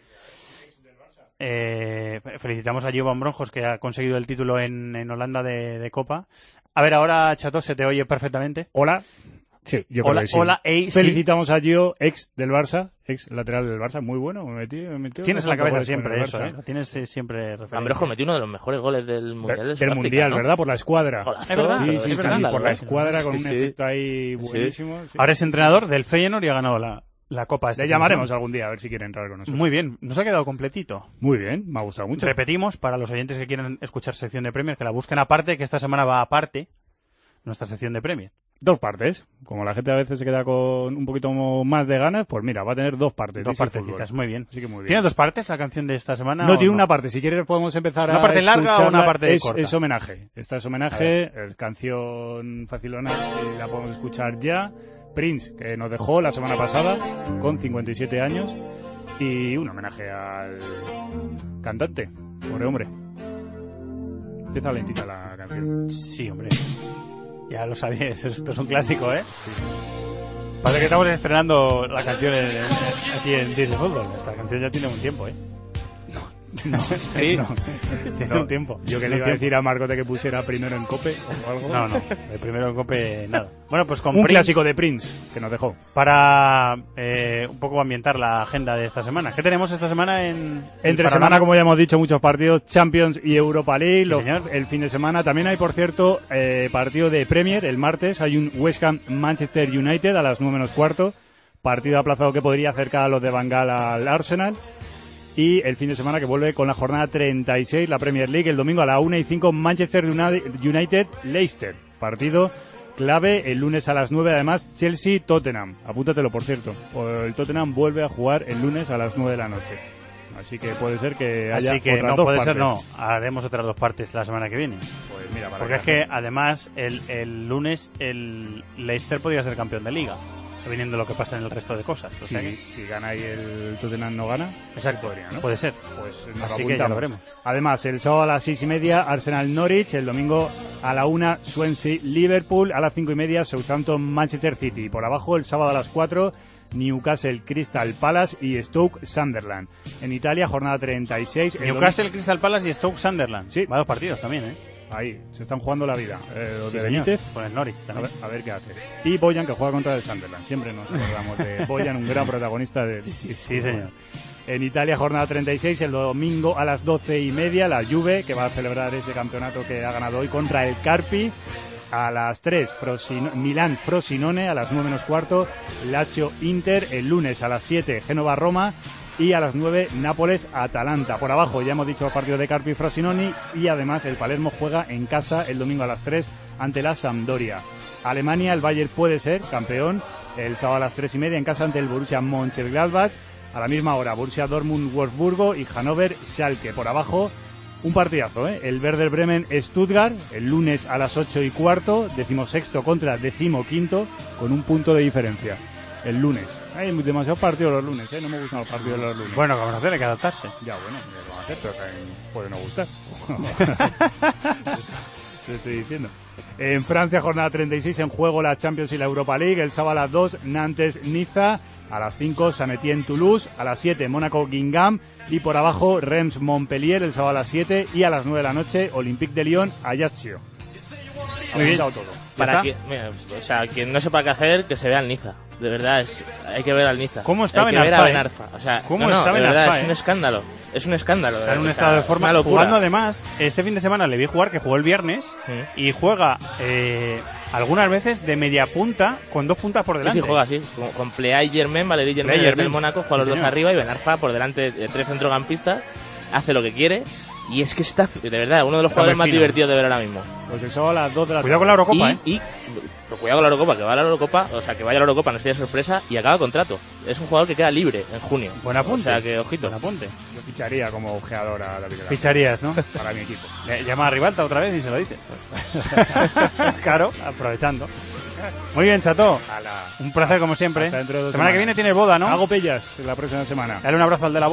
Eh, felicitamos a Gio Van Bronckhorst, que ha conseguido el título en, en Holanda de, de Copa. A ver, ahora, Chato, se te oye perfectamente. Hola. Sí, yo hola, creo que sí. Hola, ey, Felicitamos sí. a Gio, ex del Barça, ex lateral del Barça, muy bueno. Me metí, me metí tienes en la cabeza siempre el eso, Barça, ¿eh? Lo tienes eh, siempre referente. Ambrojo metió uno de los mejores goles del Mundial de de, Del Mundial, ¿no? ¿verdad? Por la escuadra. Golazo, ¿Es verdad? Sí, es sí, sí, verdad, por la ¿eh? escuadra con sí, un sí. efecto ahí buenísimo. Sí. Ahora es entrenador del Feyenoord y ha ganado la, la Copa. Le llamaremos algún día a ver si quiere entrar con nosotros. Muy bien, nos ha quedado completito. Muy bien, me ha gustado mucho. Repetimos, para los oyentes que quieran escuchar sección de Premier, que la busquen aparte, que esta semana va aparte nuestra sección de Premier. Dos partes. Como la gente a veces se queda con un poquito más de ganas, pues mira, va a tener dos partes. Dos partecitas, muy bien. Así que muy bien. ¿Tiene dos partes la canción de esta semana? No, tiene no? una parte. Si quieres podemos empezar ¿Una a parte larga o una parte es, corta? Es homenaje. Esta es homenaje, es canción facilona, que la podemos escuchar ya. Prince, que nos dejó la semana pasada, con cincuenta y siete años. Y un homenaje al cantante. Pobre hombre. Empieza lentita la canción. Sí, hombre. Ya lo sabíais, esto es un clásico, ¿eh? Sí. Parece que estamos estrenando la canción en, en, aquí en Disney Fútbol. Esta canción ya tiene un tiempo, ¿eh? No, sí, no. tiene No. un tiempo. Yo que le iba a decir a Marcote que pusiera primero en Cope o algo. No, no, el primero en Cope nada. Bueno, pues con un Prince, clásico de Prince que nos dejó. Para eh, un poco ambientar la agenda de esta semana. ¿Qué tenemos esta semana en Entre en semana, como ya hemos dicho, muchos partidos, Champions y Europa League. Sí, Los, señor. el fin de semana también hay, por cierto, eh, partido de Premier. El martes hay un West Ham Manchester United a las nueve menos cuarto. Partido aplazado que podría acercar a los de Van Gaal al Arsenal. Y el fin de semana que vuelve con la jornada treinta y seis, la Premier League, el domingo a la una y cinco, Manchester United-Leicester. Partido clave el lunes a las nueve, además, Chelsea-Tottenham. Apúntatelo, por cierto. El Tottenham vuelve a jugar el lunes a las nueve de la noche. Así que puede ser que haya Así que otras no dos puede partes. ser, no. Haremos otras dos partes la semana que viene. Pues mira, para Porque es que, además, el, el lunes el Leicester podría ser campeón de Liga, viniendo lo que pasa en el resto de cosas. O Sí, sea que, si gana y el Tottenham no gana, exacto, podría, ¿no? puede ser. Pues nos Así lo que ya lo apuntamos. veremos. Además, el sábado a las seis y media, Arsenal-Norwich. El domingo a la una, Swansea-Liverpool. A las cinco y media, Southampton-Manchester City. Y por abajo, el sábado a las cuatro, Newcastle-Crystal Palace y Stoke-Sunderland. En Italia, jornada treinta y seis. el Newcastle, Crystal Palace y Stoke Sunderland. Sí. Va dos partidos también, ¿eh? Ahí, se están jugando la vida. Eh, los Sí, de señor. Benítez. Con el Norwich A también. ver, a ver qué hace. Y Boyan, que juega contra el Sunderland. Siempre nos acordamos de Boyan, un gran protagonista de... Sí, sí, señor. En Italia, jornada treinta y seis, el domingo a las doce y media, la Juve, que va a celebrar ese campeonato que ha ganado hoy contra el Carpi. A las tres, Frosino- Milán Frosinone, a las nueve menos cuarto, Lazio Inter, el lunes a las siete, Génova Roma, y a las nueve, Nápoles Atalanta. Por abajo ya hemos dicho los partidos de Carpi y Frosinone, y además el Palermo juega en casa el domingo a las tres ante la Sampdoria. Alemania, el Bayern puede ser campeón el sábado a las tres y media en casa ante el Borussia Mönchengladbach. A la misma hora, Borussia Dortmund Wolfsburgo y Hannover Schalke. Por abajo, un partidazo, ¿eh? El Werder Bremen Stuttgart, el lunes a las ocho y cuarto, decimosexto contra decimoquinto, con un punto de diferencia. El lunes. Hay demasiados partidos los lunes, ¿eh? No me gustan los partidos los lunes. Bueno, como no tiene que adaptarse. Ya, bueno, ya lo van a hacer, pero también puede no gustar. Te estoy diciendo. En Francia, jornada treinta y seis, en juego la Champions y la Europa League. El sábado a las dos, Nantes-Niza. A las cinco, Saint-Étienne-Toulouse. A las siete, Mónaco-Guingamp. Y por abajo, Reims-Montpellier, el sábado a las siete. Y a las nueve de la noche, Olympique de Lyon-Ajaccio. Muy bien. Todo. Para quien, mira, o sea, quien no sepa qué hacer, que se vea el Niza. de verdad, es, hay que ver al Niza. ¿Cómo está Hay que ver a Benarfa? Benarfa. O sea, ¿Cómo no, no, está de Benarfa, verdad, eh? es un escándalo. Es un escándalo. Está en un o sea, estado de forma, una locura. jugando además, este fin de semana le vi jugar, que jugó el viernes, Mm. y juega eh, algunas veces de media punta, con dos puntas por Sí, delante. sí, juega así, con, con Plea y Germain, Valery Germain Plea y del Germain. Mónaco, juega los Sí, dos señor. arriba y Benarfa por delante de tres centrocampistas, hace lo que quiere, y es que está, de verdad, uno de los Está jugadores muy más fino. divertidos de ver ahora mismo. Pues el sábado a las dos de la Cuidado con la Eurocopa, y, ¿eh? y, pero cuidado con la Eurocopa, que va a la Eurocopa, o sea, que vaya a la Eurocopa no sería sorpresa, y acaba contrato. Es un jugador que queda libre en junio. Buen apunte. O sea, que ojito. Buen apunte. Yo ficharía como ojeador a David Grau. Ficharías, ¿no? Para mi equipo. Le- Llama a Ribalta otra vez y se lo dice. Claro, aprovechando. Muy bien, Chato. Ala. Un placer como siempre. Hasta dentro de dos Semana que semanas. viene tienes boda, ¿no? Hago pellas la próxima semana. Dale un abrazo al de la